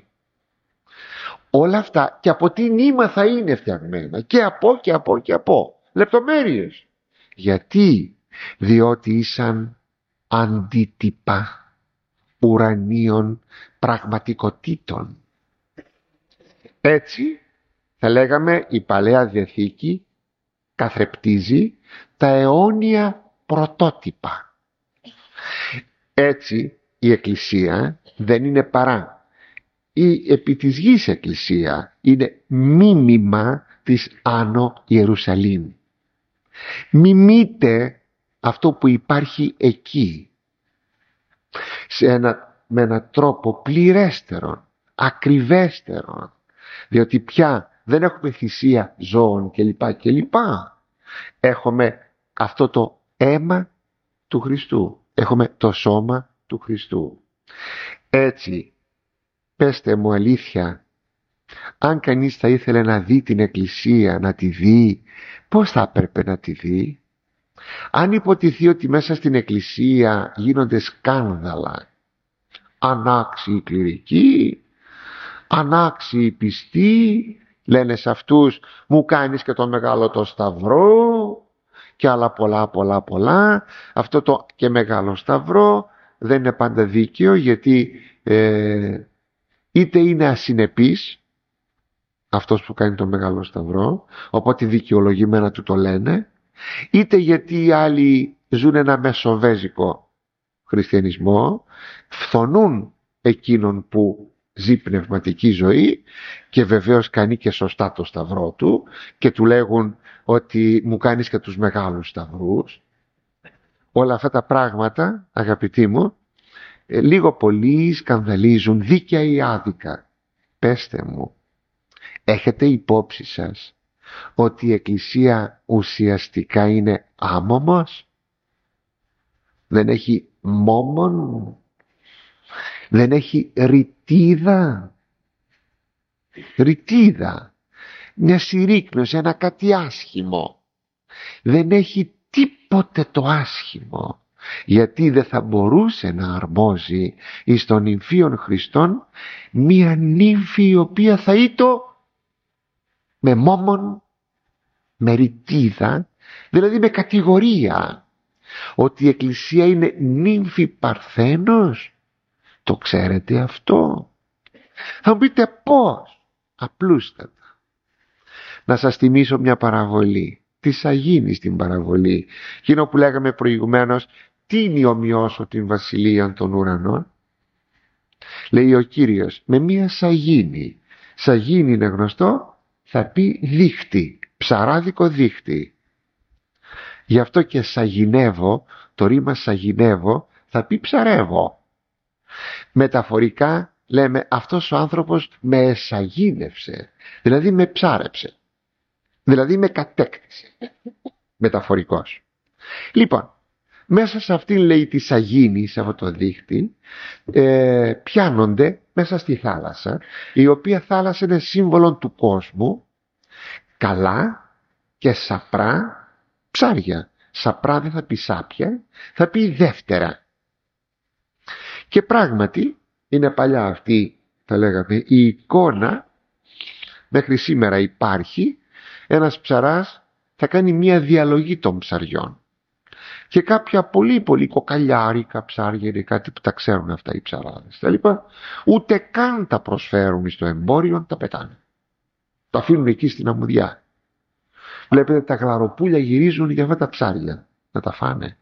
Όλα αυτά και από τι νήμα θα είναι φτιαγμένα. Και από και από και από. Λεπτομέρειες. Γιατί? Διότι ήσαν αντίτυπα ουρανίων πραγματικοτήτων. Έτσι θα λέγαμε η Παλαιά Διαθήκη καθρεπτίζει τα αιώνια πρωτότυπα. Έτσι η Εκκλησία δεν είναι παρά η επί της γης Εκκλησία, είναι μίμημα της Άνω Ιερουσαλήμ. Μιμείται αυτό που υπάρχει εκεί σε ένα, με έναν τρόπο πληρέστερον, ακριβέστερον, διότι πια δεν έχουμε θυσία ζώων κλπ κλπ. Έχουμε αυτό το αίμα του Χριστού, έχουμε το σώμα του Χριστού. Έτσι, πέστε μου αλήθεια, αν κανείς θα ήθελε να δει την Εκκλησία, να τη δει, πώς θα έπρεπε να τη δει? Αν υποτιθεί ότι μέσα στην Εκκλησία γίνονται σκάνδαλα, ανάξιοι κληρικοί, ανάξιοι πιστοί, λένε σε αυτούς, μου κάνεις και το μεγάλο το σταυρό και άλλα πολλά πολλά πολλά, αυτό το και μεγάλο σταυρό δεν είναι πάντα δίκαιο, γιατί ε, είτε είναι ασυνεπής αυτός που κάνει το μεγάλο σταυρό, οπότε δικαιολογημένα του το λένε, είτε γιατί οι άλλοι ζουν ένα μεσοβέζικο χριστιανισμό, φθονούν εκείνον που ζει πνευματική ζωή και βεβαίως κάνει και σωστά το σταυρό του και του λέγουν ότι μου κάνεις και τους μεγάλους σταυρούς. Όλα αυτά τα πράγματα, αγαπητοί μου, λίγο πολύ σκανδαλίζουν, δίκαια ή άδικα. Πέστε μου, έχετε υπόψη σας ότι η Εκκλησία ουσιαστικά είναι άμωμος? Δεν έχει μόμον? Δεν έχει ρητίδα? Ρητίδα, μια συρρίκνωση, ένα κάτι άσχημο. Δεν έχει τίποτε το άσχημο, γιατί δεν θα μπορούσε να αρμόζει εις των νυμφίων Χριστών μια νύμφη η οποία θα ήτο με μόμον, με ρητίδα, δηλαδή με κατηγορία, ότι η Εκκλησία είναι νύμφη Παρθένος. Το ξέρετε αυτό? Θα μου πείτε πώς? Απλούστατα. Να σας θυμίσω μια παραβολή της Αγίνης, την παραβολή, εκείνο που λέγαμε προηγουμένως, τι είναι ομοιώσω την βασιλεία των ουρανών? Λέει ο Κύριος, με μια σαγίνη. Σαγίνη είναι γνωστό, θα πει δίχτυ, ψαράδικο δίχτυ. Γι' αυτό και σαγηνεύω, το ρήμα σαγηνεύω θα πει ψαρεύω. Μεταφορικά λέμε αυτός ο άνθρωπος με εσαγίνευσε, δηλαδή με ψάρεψε, δηλαδή με κατέκτησε. Μεταφορικός. Λοιπόν, μέσα σε αυτήν, λέει, τη σαγίνη, σε αυτό το δίχτυ, ε, πιάνονται μέσα στη θάλασσα, η οποία θάλασσα είναι σύμβολο του κόσμου, καλά και σαπρά ψάρια. Σαπρά δεν θα πει σάπια, θα πει δεύτερα. Και πράγματι είναι παλιά αυτή, θα λέγαμε, η εικόνα, μέχρι σήμερα υπάρχει, ένας ψαράς θα κάνει μια διαλογή των ψαριών. Και κάποια πολύ πολύ κοκαλιάρικα ψάρια, είναι κάτι που τα ξέρουν αυτά οι ψαράδες, τα λοιπά, ούτε καν τα προσφέρουν στο εμπόριο, τα πετάνε. Τα αφήνουν εκεί στην αμμουδιά. Βλέπετε τα γλαροπούλια γυρίζουν για αυτά τα ψάρια να τα φάνε.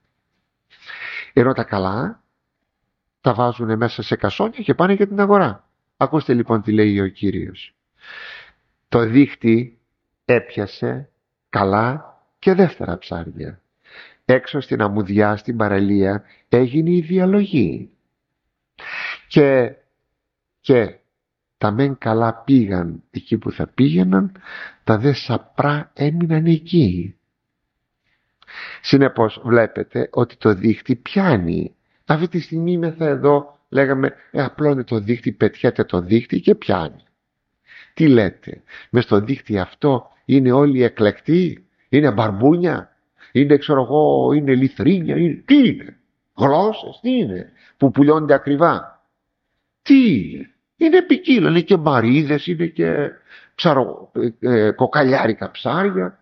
Ενώ τα καλά τα βάζουν μέσα σε κασόνια και πάνε για την αγορά. Ακούστε λοιπόν τι λέει ο Κύριος. Το δίχτυ έπιασε καλά και δεύτερα ψάρια. Έξω στην αμμουδιά, στην παραλία, έγινε η διαλογή. Και, και τα μεν καλά πήγαν εκεί που θα πήγαιναν, τα δε σαπρά έμειναν εκεί. Συνεπώς βλέπετε ότι το δίχτυ πιάνει. Αυτή τη στιγμή μεθα εδώ λέγαμε ε, απλώνε το δίχτυ, πετιέται το δίχτυ και πιάνει. Τι λέτε, μες στο δίχτυ αυτό είναι όλοι εκλεκτοί, είναι μπαρμπούνια, είναι ξέρω εγώ, είναι λιθρίνια, είναι... τι είναι, γλώσσες, τι είναι, που πουλιώνται ακριβά. Τι είναι, είναι ποικίλο, είναι και μπαρίδες, είναι και ψαρο, ε, κοκαλιάρικα ψάρια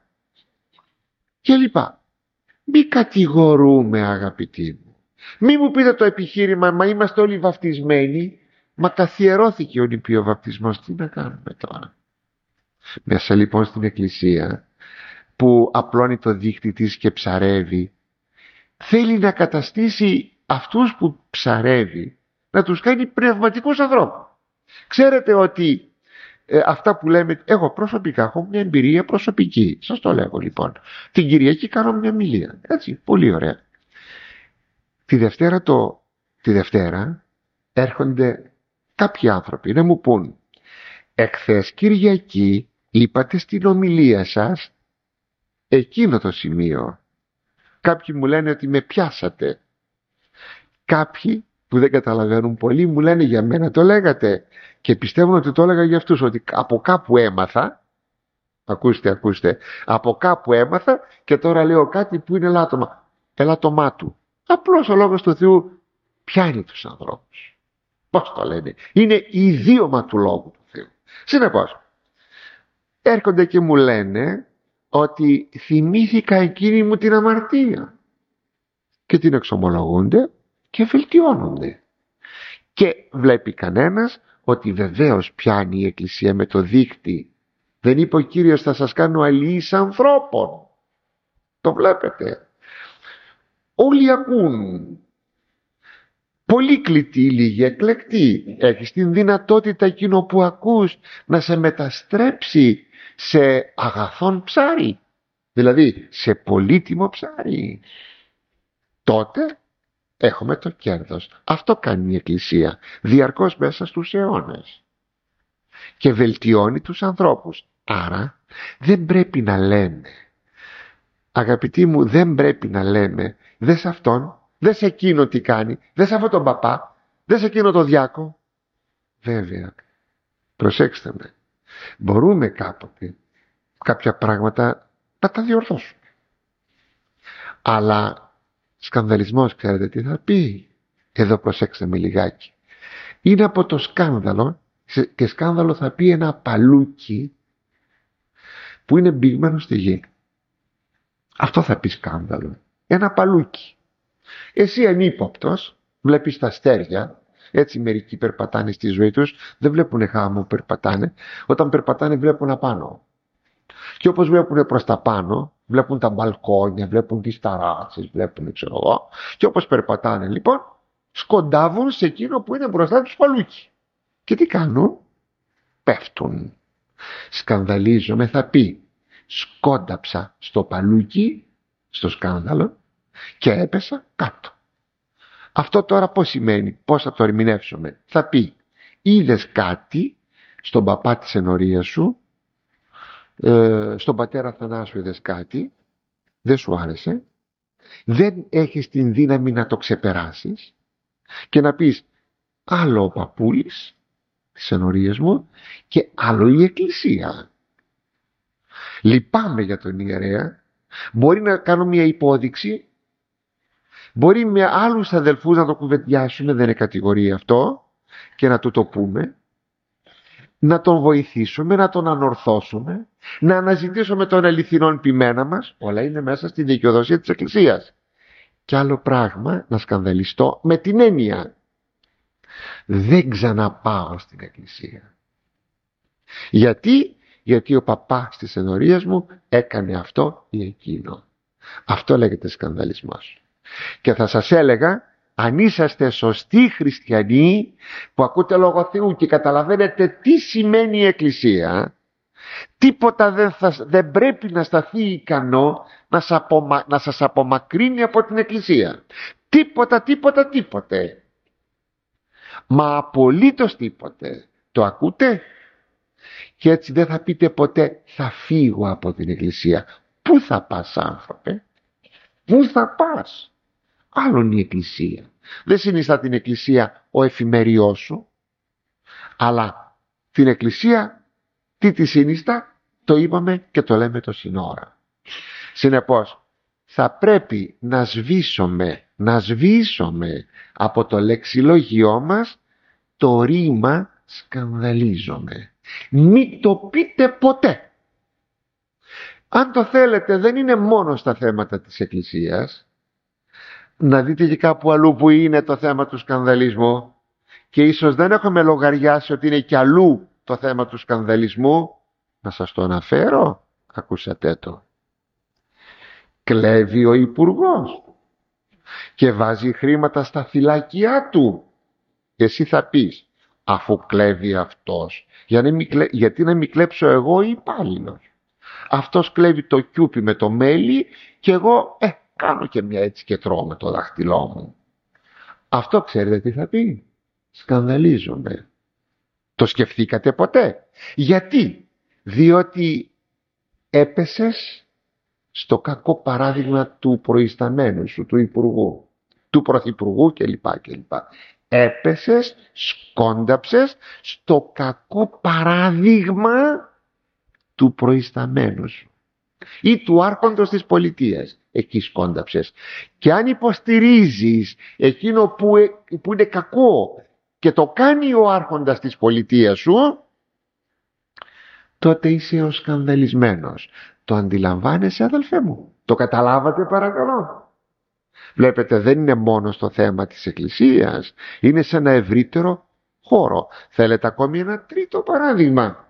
και λοιπά. Μη κατηγορούμε, αγαπητοί μου. Μη μου πείτε το επιχείρημα, μα είμαστε όλοι βαφτισμένοι. Μα καθιερώθηκε ο νηπιοβαπτισμός. Τι να κάνουμε τώρα. Μέσα λοιπόν στην εκκλησία που απλώνει το δίχτυ της και ψαρεύει, θέλει να καταστήσει αυτούς που ψαρεύει, να τους κάνει πνευματικούς ανθρώπους. Ξέρετε ότι ε, αυτά που λέμε, εγώ προσωπικά έχω μια εμπειρία προσωπική. Σας το λέγω λοιπόν. Την Κυριακή κάνω μια μιλία. Έτσι, πολύ ωραία. Τη Δευτέρα, το, τη Δευτέρα έρχονται κάποιοι άνθρωποι να μου πούν, εχθές Κυριακή είπατε στην ομιλία σας εκείνο το σημείο. Κάποιοι μου λένε ότι με πιάσατε. Κάποιοι που δεν καταλαβαίνουν πολύ μου λένε για μένα το λέγατε και πιστεύουν ότι το έλεγα για αυτούς, ότι από κάπου έμαθα, ακούστε, ακούστε, από κάπου έμαθα και τώρα λέω κάτι που είναι ελάττωμα, ελάττωμά του. Απλώς ο λόγος του Θεού πιάνει τους ανθρώπους. Πώς το λένε, είναι ιδίωμα του λόγου του Θεού. Συνεπώς, έρχονται και μου λένε ότι θυμήθηκα εκείνη μου την αμαρτία και την εξομολογούνται και βελτιώνονται. Και βλέπει κανένας ότι βεβαίως πιάνει η Εκκλησία με το δίχτυ. Δεν είπε ο Κύριος θα σας κάνω αλληλείς ανθρώπων. Το βλέπετε. Όλοι ακούν. Πολύ κλητοί, λίγοι εκλεκτοί. Έχεις την δυνατότητα εκείνο που ακούς να σε μεταστρέψει σε αγαθόν ψάρι. Δηλαδή σε πολύτιμο ψάρι. Τότε έχουμε το κέρδος. Αυτό κάνει η Εκκλησία διαρκώς μέσα στους αιώνες. Και βελτιώνει τους ανθρώπους. Άρα δεν πρέπει να λέμε, αγαπητοί μου, δεν πρέπει να λέμε δε σε αυτόν, δε σε εκείνο τι κάνει, δε σε αυτόν τον παπά, δε σε εκείνο το διάκο. Βέβαια, προσέξτε με, μπορούμε κάποτε κάποια πράγματα να τα διορθώσουμε. Αλλά σκανδαλισμός, ξέρετε τι θα πει. Εδώ προσέξτε με λιγάκι. Είναι από το σκάνδαλο, και σκάνδαλο θα πει ένα παλούκι που είναι μπηγμένο στη γη. Αυτό θα πει σκάνδαλο. Ένα παλούκι. Εσύ ανύποπτος βλέπεις τα αστέρια. Έτσι μερικοί περπατάνε στη ζωή τους. Δεν βλέπουν χάμω, περπατάνε. Όταν περπατάνε βλέπουν απάνω. Και όπως βλέπουν προς τα πάνω, βλέπουν τα μπαλκόνια, βλέπουν τις ταράτσες, βλέπουν ξέρω εγώ. Και όπως περπατάνε λοιπόν, σκοντάβουν σε εκείνο που είναι μπροστά τους παλούκι. Και τι κάνουν? Πέφτουν. Σκανδαλίζομαι θα πει, σκόνταψα στο παλούκι στο σκάνδαλο και έπεσα κάτω. Αυτό τώρα πώς σημαίνει, πώς θα το ερμηνεύσουμε? Θα πει, είδες κάτι στον παπά της ενορίας σου, ε, στον πατέρα Θανάσου είδες κάτι, δεν σου άρεσε, δεν έχεις την δύναμη να το ξεπεράσεις και να πεις άλλο ο παππούλης της ενορίας μου και άλλο η εκκλησία. Λυπάμαι για τον ιερέα, μπορεί να κάνω μια υπόδειξη, μπορεί με άλλους αδελφούς να το κουβεντιάσουμε, δεν είναι κατηγορία αυτό, και να του το πούμε, να τον βοηθήσουμε, να τον ανορθώσουμε, να αναζητήσουμε τον αληθινόν ποιμένα μας, όλα είναι μέσα στη δικαιοδοσία της Εκκλησίας. Και άλλο πράγμα να σκανδαλιστώ με την έννοια, δεν ξαναπάω στην Εκκλησία. Γιατί, γιατί ο παπάς της ενορίας μου έκανε αυτό ή εκείνο. Αυτό λέγεται σκανδαλισμός. Και θα σας έλεγα, αν είσαστε σωστοί χριστιανοί που ακούτε λόγο Θεού και καταλαβαίνετε τι σημαίνει η Εκκλησία, τίποτα δεν, θα, δεν πρέπει να σταθεί ικανό να, σας απομα, να σας απομακρύνει από την Εκκλησία. Τίποτα, τίποτα, τίποτε. Μα απολύτως τίποτε. Το ακούτε? Και έτσι δεν θα πείτε ποτέ θα φύγω από την Εκκλησία. Πού θα πας, άνθρωπε? Πού θα πας? Άλλον η Εκκλησία. Δεν συνιστά την Εκκλησία ο εφημεριός σου, αλλά την Εκκλησία τι τη συνιστά? Το είπαμε και το λέμε το σύνορα. Συνεπώς θα πρέπει να σβήσουμε, να σβήσουμε από το λεξιλόγιό μας το ρήμα σκανδαλίζομαι. Μην το πείτε ποτέ. Αν το θέλετε, δεν είναι μόνο στα θέματα της Εκκλησίας. Να δείτε και κάπου αλλού που είναι το θέμα του σκανδαλισμού, και ίσως δεν έχουμε λογαριάσει ότι είναι και αλλού το θέμα του σκανδαλισμού. Να σας το αναφέρω, ακούσατε το. Κλέβει ο υπουργός και βάζει χρήματα στα φυλάκια του. Εσύ θα πεις, αφού κλέβει αυτός, γιατί να μην κλέψω εγώ ο υπάλληλος? Αυτός κλέβει το κιούπι με το μέλι και εγώ ε, κάνω και μια έτσι και τρώω με το δάχτυλό μου. Αυτό ξέρετε τι θα πει? Σκανδαλίζομαι. Το σκεφτήκατε ποτέ? Γιατί? Διότι έπεσες στο κακό παράδειγμα του προϊσταμένου σου, του υπουργού, του πρωθυπουργού κλπ. κλπ. Έπεσες, σκόνταψες στο κακό παράδειγμα του προϊσταμένου σου ή του άρχοντος της πολιτείας. Εκεί σκόνταψες. Και αν υποστηρίζεις εκείνο που, που είναι κακό και το κάνει ο άρχοντας της πολιτείας σου, τότε είσαι ο σκανδαλισμένος. Το αντιλαμβάνεσαι, αδελφέ μου? Το καταλάβατε, παρακαλώ? Βλέπετε, δεν είναι μόνο στο θέμα της Εκκλησίας, είναι σε ένα ευρύτερο χώρο. Θέλετε ακόμη ένα τρίτο παράδειγμα?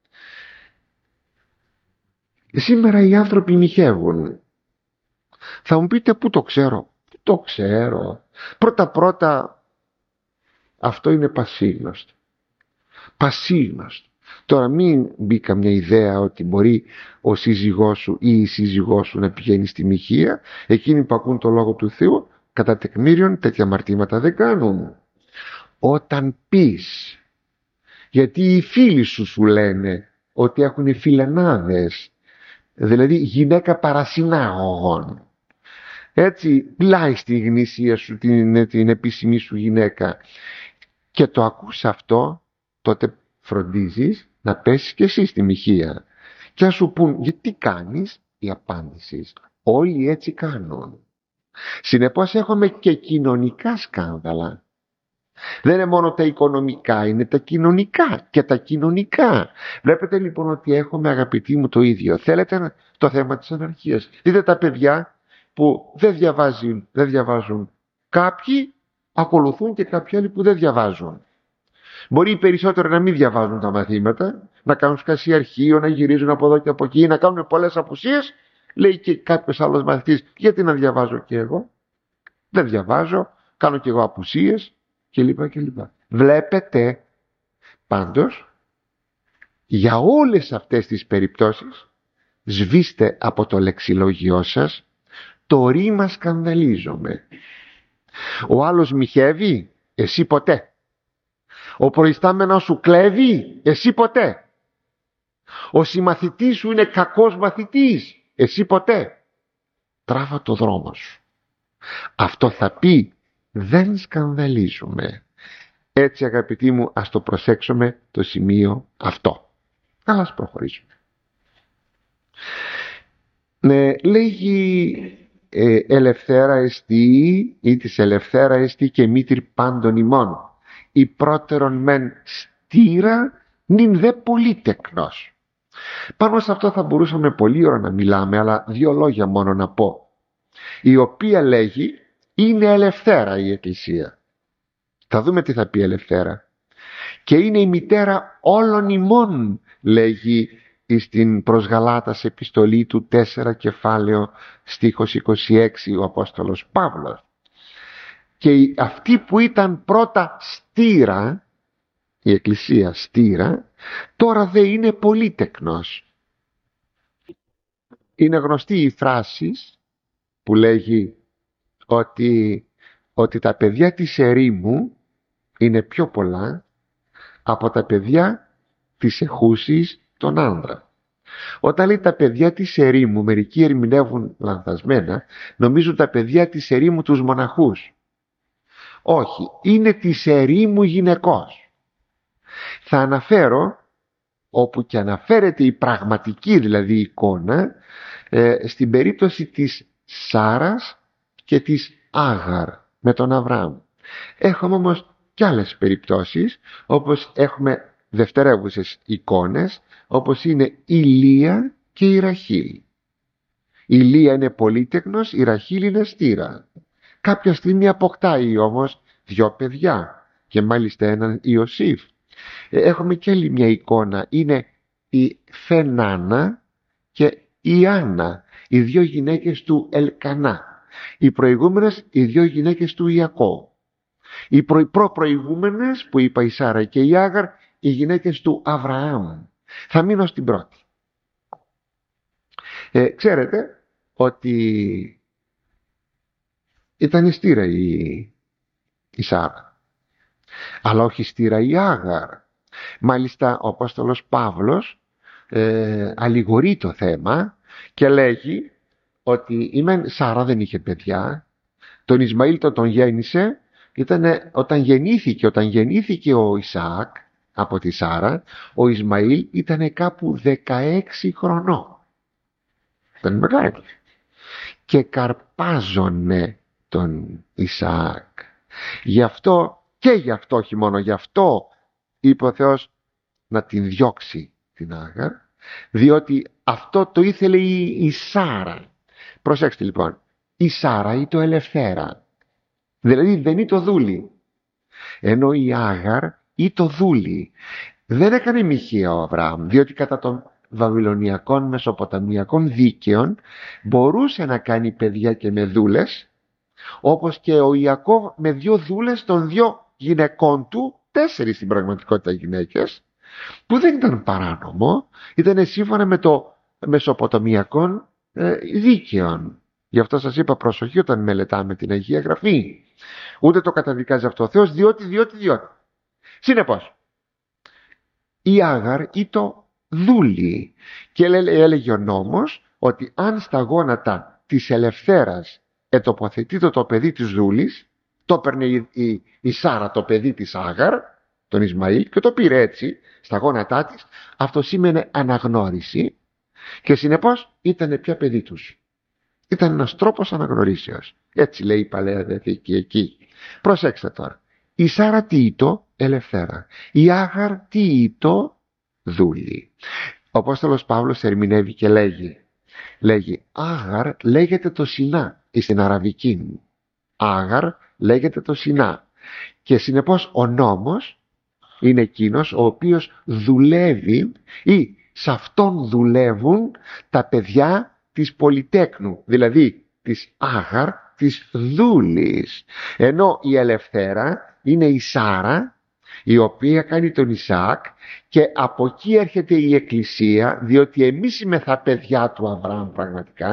Σήμερα οι άνθρωποι μοιχεύουν. Θα μου πείτε, πού το ξέρω? Πού το ξέρω? Πρώτα πρώτα, αυτό είναι πασίγνωστο. Πασίγνωστο. Τώρα μην μπει καμιά ιδέα ότι μπορεί ο σύζυγός σου ή η σύζυγός σου να πηγαίνει στη μοιχεία. Εκείνοι που ακούν το λόγο του Θεού, κατά τεκμήριον τέτοια αμαρτήματα δεν κάνουν. Όταν πεις, γιατί οι φίλοι σου σου λένε ότι έχουν φιλενάδες, δηλαδή γυναίκα παρασυνάγωγων, έτσι πλάι στη γνήσια σου, την, την επίσημη σου γυναίκα, και το ακούς αυτό, τότε φροντίζεις να πέσεις και εσύ στη μοιχεία. Και να σου πούν, γιατί κάνεις? Η απάντηση, όλοι έτσι κάνουν. Συνεπώς έχουμε και κοινωνικά σκάνδαλα. Δεν είναι μόνο τα οικονομικά, είναι τα κοινωνικά και τα κοινωνικά. Βλέπετε λοιπόν ότι έχουμε, αγαπητοί μου, το ίδιο. Θέλετε το θέμα της αναρχίας? Δείτε τα παιδιά που δεν διαβάζουν, δεν διαβάζουν. Κάποιοι ακολουθούν και κάποιοι άλλοι που δεν διαβάζουν. Μπορεί οι περισσότεροι να μην διαβάζουν τα μαθήματα, να κάνουν σκασί αρχείο, να γυρίζουν από εδώ και από εκεί, να κάνουν πολλές απουσίες. Λέει και κάποιος άλλος μαθητής, γιατί να διαβάζω και εγώ? Δεν διαβάζω, κάνω και εγώ απουσίες κλπ. κλπ. Βλέπετε, πάντως, για όλες αυτές τις περιπτώσεις, σβήστε από το λεξιλόγιό σας το ρήμα σκανδαλίζομαι. Ο άλλος μοιχεύει, εσύ ποτέ. Ο προϊστάμενος σου κλέβει, εσύ ποτέ. Ο συμμαθητής σου είναι κακός μαθητής, εσύ ποτέ. Τράβα το δρόμο σου. Αυτό θα πει δεν σκανδαλίζουμε. Έτσι αγαπητοί μου, ας το προσέξουμε το σημείο αυτό. Αλλά ας προχωρήσουμε. Ναι, λέγει ε, ελευθέρα εστί ή της ελευθέρα εστί και μήτρη πάντων ημών. Η πρώτερον μεν στήρα νυν δε πολύτεκνος. Πάνω σε αυτό θα μπορούσαμε πολλή ώρα να μιλάμε, αλλά δύο λόγια μόνο να πω. Η οποία λέγει είναι ελευθέρα η Εκκλησία. Θα δούμε τι θα πει ελευθέρα. Και είναι η μητέρα όλων ημών, λέγει στην προς Γαλάτας επιστολή του τέσσερα κεφάλαιο στίχος είκοσι έξι ο Απόστολος Παύλος. Και αυτή που ήταν πρώτα στήρα, η Εκκλησία στήρα, τώρα δεν είναι πολύτεκνος. Είναι γνωστή η φράση που λέγει ότι, ότι τα παιδιά της ερήμου είναι πιο πολλά από τα παιδιά της εχούσης των άνδρα. Όταν λέει τα παιδιά της ερήμου, μερικοί ερμηνεύουν λανθασμένα, νομίζουν τα παιδιά της ερήμου τους μοναχούς. Όχι, είναι της ερήμου γυναικός. Θα αναφέρω, όπου και αναφέρεται η πραγματική δηλαδή εικόνα, ε, στην περίπτωση της Σάρας και της Άγαρ με τον Αβραάμ. Έχουμε όμως και άλλες περιπτώσεις, όπως έχουμε δευτερεύουσες εικόνες, όπως είναι η Λία και η Ραχήλ. Η Λία είναι πολύτεκνος, η Ραχήλ είναι στήρα. Κάποια στιγμή αποκτάει όμως δυο παιδιά και μάλιστα έναν Ιωσήφ. Έχουμε και άλλη μια εικόνα, είναι η Φενάνα και η Άννα, οι δύο γυναίκες του Ελκανά. Οι προηγούμενες οι δύο γυναίκες του Ιακώβ. Οι προ, προπροηγούμενες που είπα η Σάρα και η Άγαρ, οι γυναίκες του Αβραάμ. Θα μείνω στην πρώτη. Ε, ξέρετε ότι ήταν στήρα η, η Σάρα, αλλά όχι στήρα η Άγαρ. Μάλιστα ο Απόστολος Παύλος ε, αλληγορεί το θέμα και λέγει ότι η μεν Σάρα δεν είχε παιδιά, τον Ισμαήλ τον, τον γέννησε, ήτανε, όταν γεννήθηκε, όταν γεννήθηκε ο Ισαάκ από τη Σάρα, ο Ισμαήλ ήταν κάπου δεκαέξι χρονών. Ήταν μεγάλο. Και καρπάζωνε τον Ισαάκ. Γι' αυτό και γι' αυτό, όχι μόνο γι' αυτό, είπε ο Θεός να την διώξει την Άγαρ, διότι αυτό το ήθελε η, η Σάρα. Προσέξτε λοιπόν, η Σάρα ή το ελευθέρα, δηλαδή δεν είναι το δούλι, ενώ η Άγαρ ή το δούλι. Δεν έκανε μοιχεία ο Αβραάμ, διότι κατά των βαβυλωνιακών μεσοποταμιακών δίκαιων μπορούσε να κάνει παιδιά και με δούλες, όπως και ο Ιακώβ με δύο δούλες των δύο γυναικών του, τέσσερις στην πραγματικότητα γυναίκες, που δεν ήταν παράνομο, ήταν σύμφωνα με το μεσοποταμιακών ε, δίκαιων. Γι' αυτό σας είπα προσοχή όταν μελετάμε την Αγία Γραφή. Ούτε το καταδικάζει αυτό ο Θεός, διότι, διότι, διότι. Συνεπώς, η Άγαρ ή το δούλι, και έλεγε ο νόμος ότι αν στα γόνατα της ελευθέρας ετοποθετείται το παιδί της δούλης, το έπαιρνε η, η, η Σάρα το παιδί της Άγαρ, τον Ισμαήλ, και το πήρε έτσι στα γόνατά της, αυτό σήμαινε αναγνώριση και συνεπώς ήταν πια παιδί τους. Ήταν ένας τρόπος αναγνωρίσεως. Έτσι λέει η Παλαιά Διαθήκη εκεί. Προσέξτε τώρα. Η Σάρα τι ήτο? Ελευθέρα. Η Άγαρ τι ήτο? Δούλη. Ο Απόστολος Παύλος ερμηνεύει και λέγει, λέγει Άγαρ λέγεται το Σινά στην αραβική. Άγαρ λέγεται το Σινά. Και συνεπώς ο νόμος είναι εκείνος ο οποίος δουλεύει ή σε αυτόν δουλεύουν τα παιδιά της πολυτέκνου, δηλαδή της Άγαρ, της δούλης. Ενώ η ελευθέρα είναι η Σάρα, η οποία κάνει τον Ισαάκ, και από εκεί έρχεται η Εκκλησία, διότι εμείς είμεθα παιδιά του Αβραάμ πραγματικά,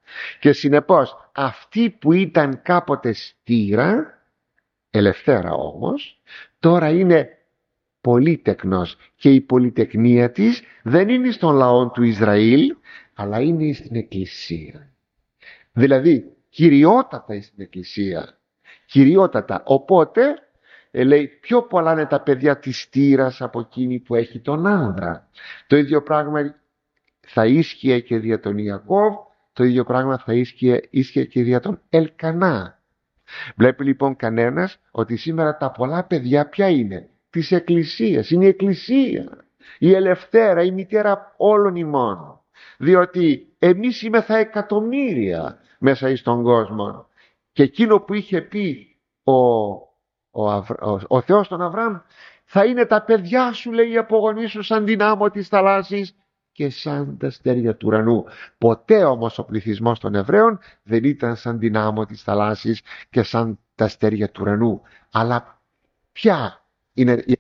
Και συνεπώς αυτή που ήταν κάποτε στήρα, ελευθέρα όμως, τώρα είναι πολύτεκνος, και η πολυτεκνία της δεν είναι στον λαό του Ισραήλ, αλλά είναι στην Εκκλησία. Δηλαδή κυριότατα στην Εκκλησία, κυριότατα. Οπότε ε, λέει, πιο πολλά είναι τα παιδιά της στήρας από εκείνη που έχει τον άνδρα. Το ίδιο πράγμα θα ίσχυε και δια τον Ιακώβ, το ίδιο πράγμα θα ίσχυε, ίσχυε και δια τον Ελκανά. Βλέπει λοιπόν κανένας ότι σήμερα τα πολλά παιδιά ποια είναι? Της Εκκλησίας. Είναι η Εκκλησία, η ελευθέρα, η μητέρα όλων ημών. Διότι εμείς είμεθα εκατομμύρια μέσα εις τον κόσμο. Και εκείνο που είχε πει ο, ο, ο, ο Θεός τον Αβραάμ, θα είναι τα παιδιά σου, λέει, απογονήσου σαν την άμμο της θαλάσσης και σαν τα αστέρια του ουρανού. Ποτέ όμως ο πληθυσμός των Εβραίων δεν ήταν σαν την άμμο της θαλάσσης και σαν τα αστέρια του ουρανού. Αλλά ποια είναι η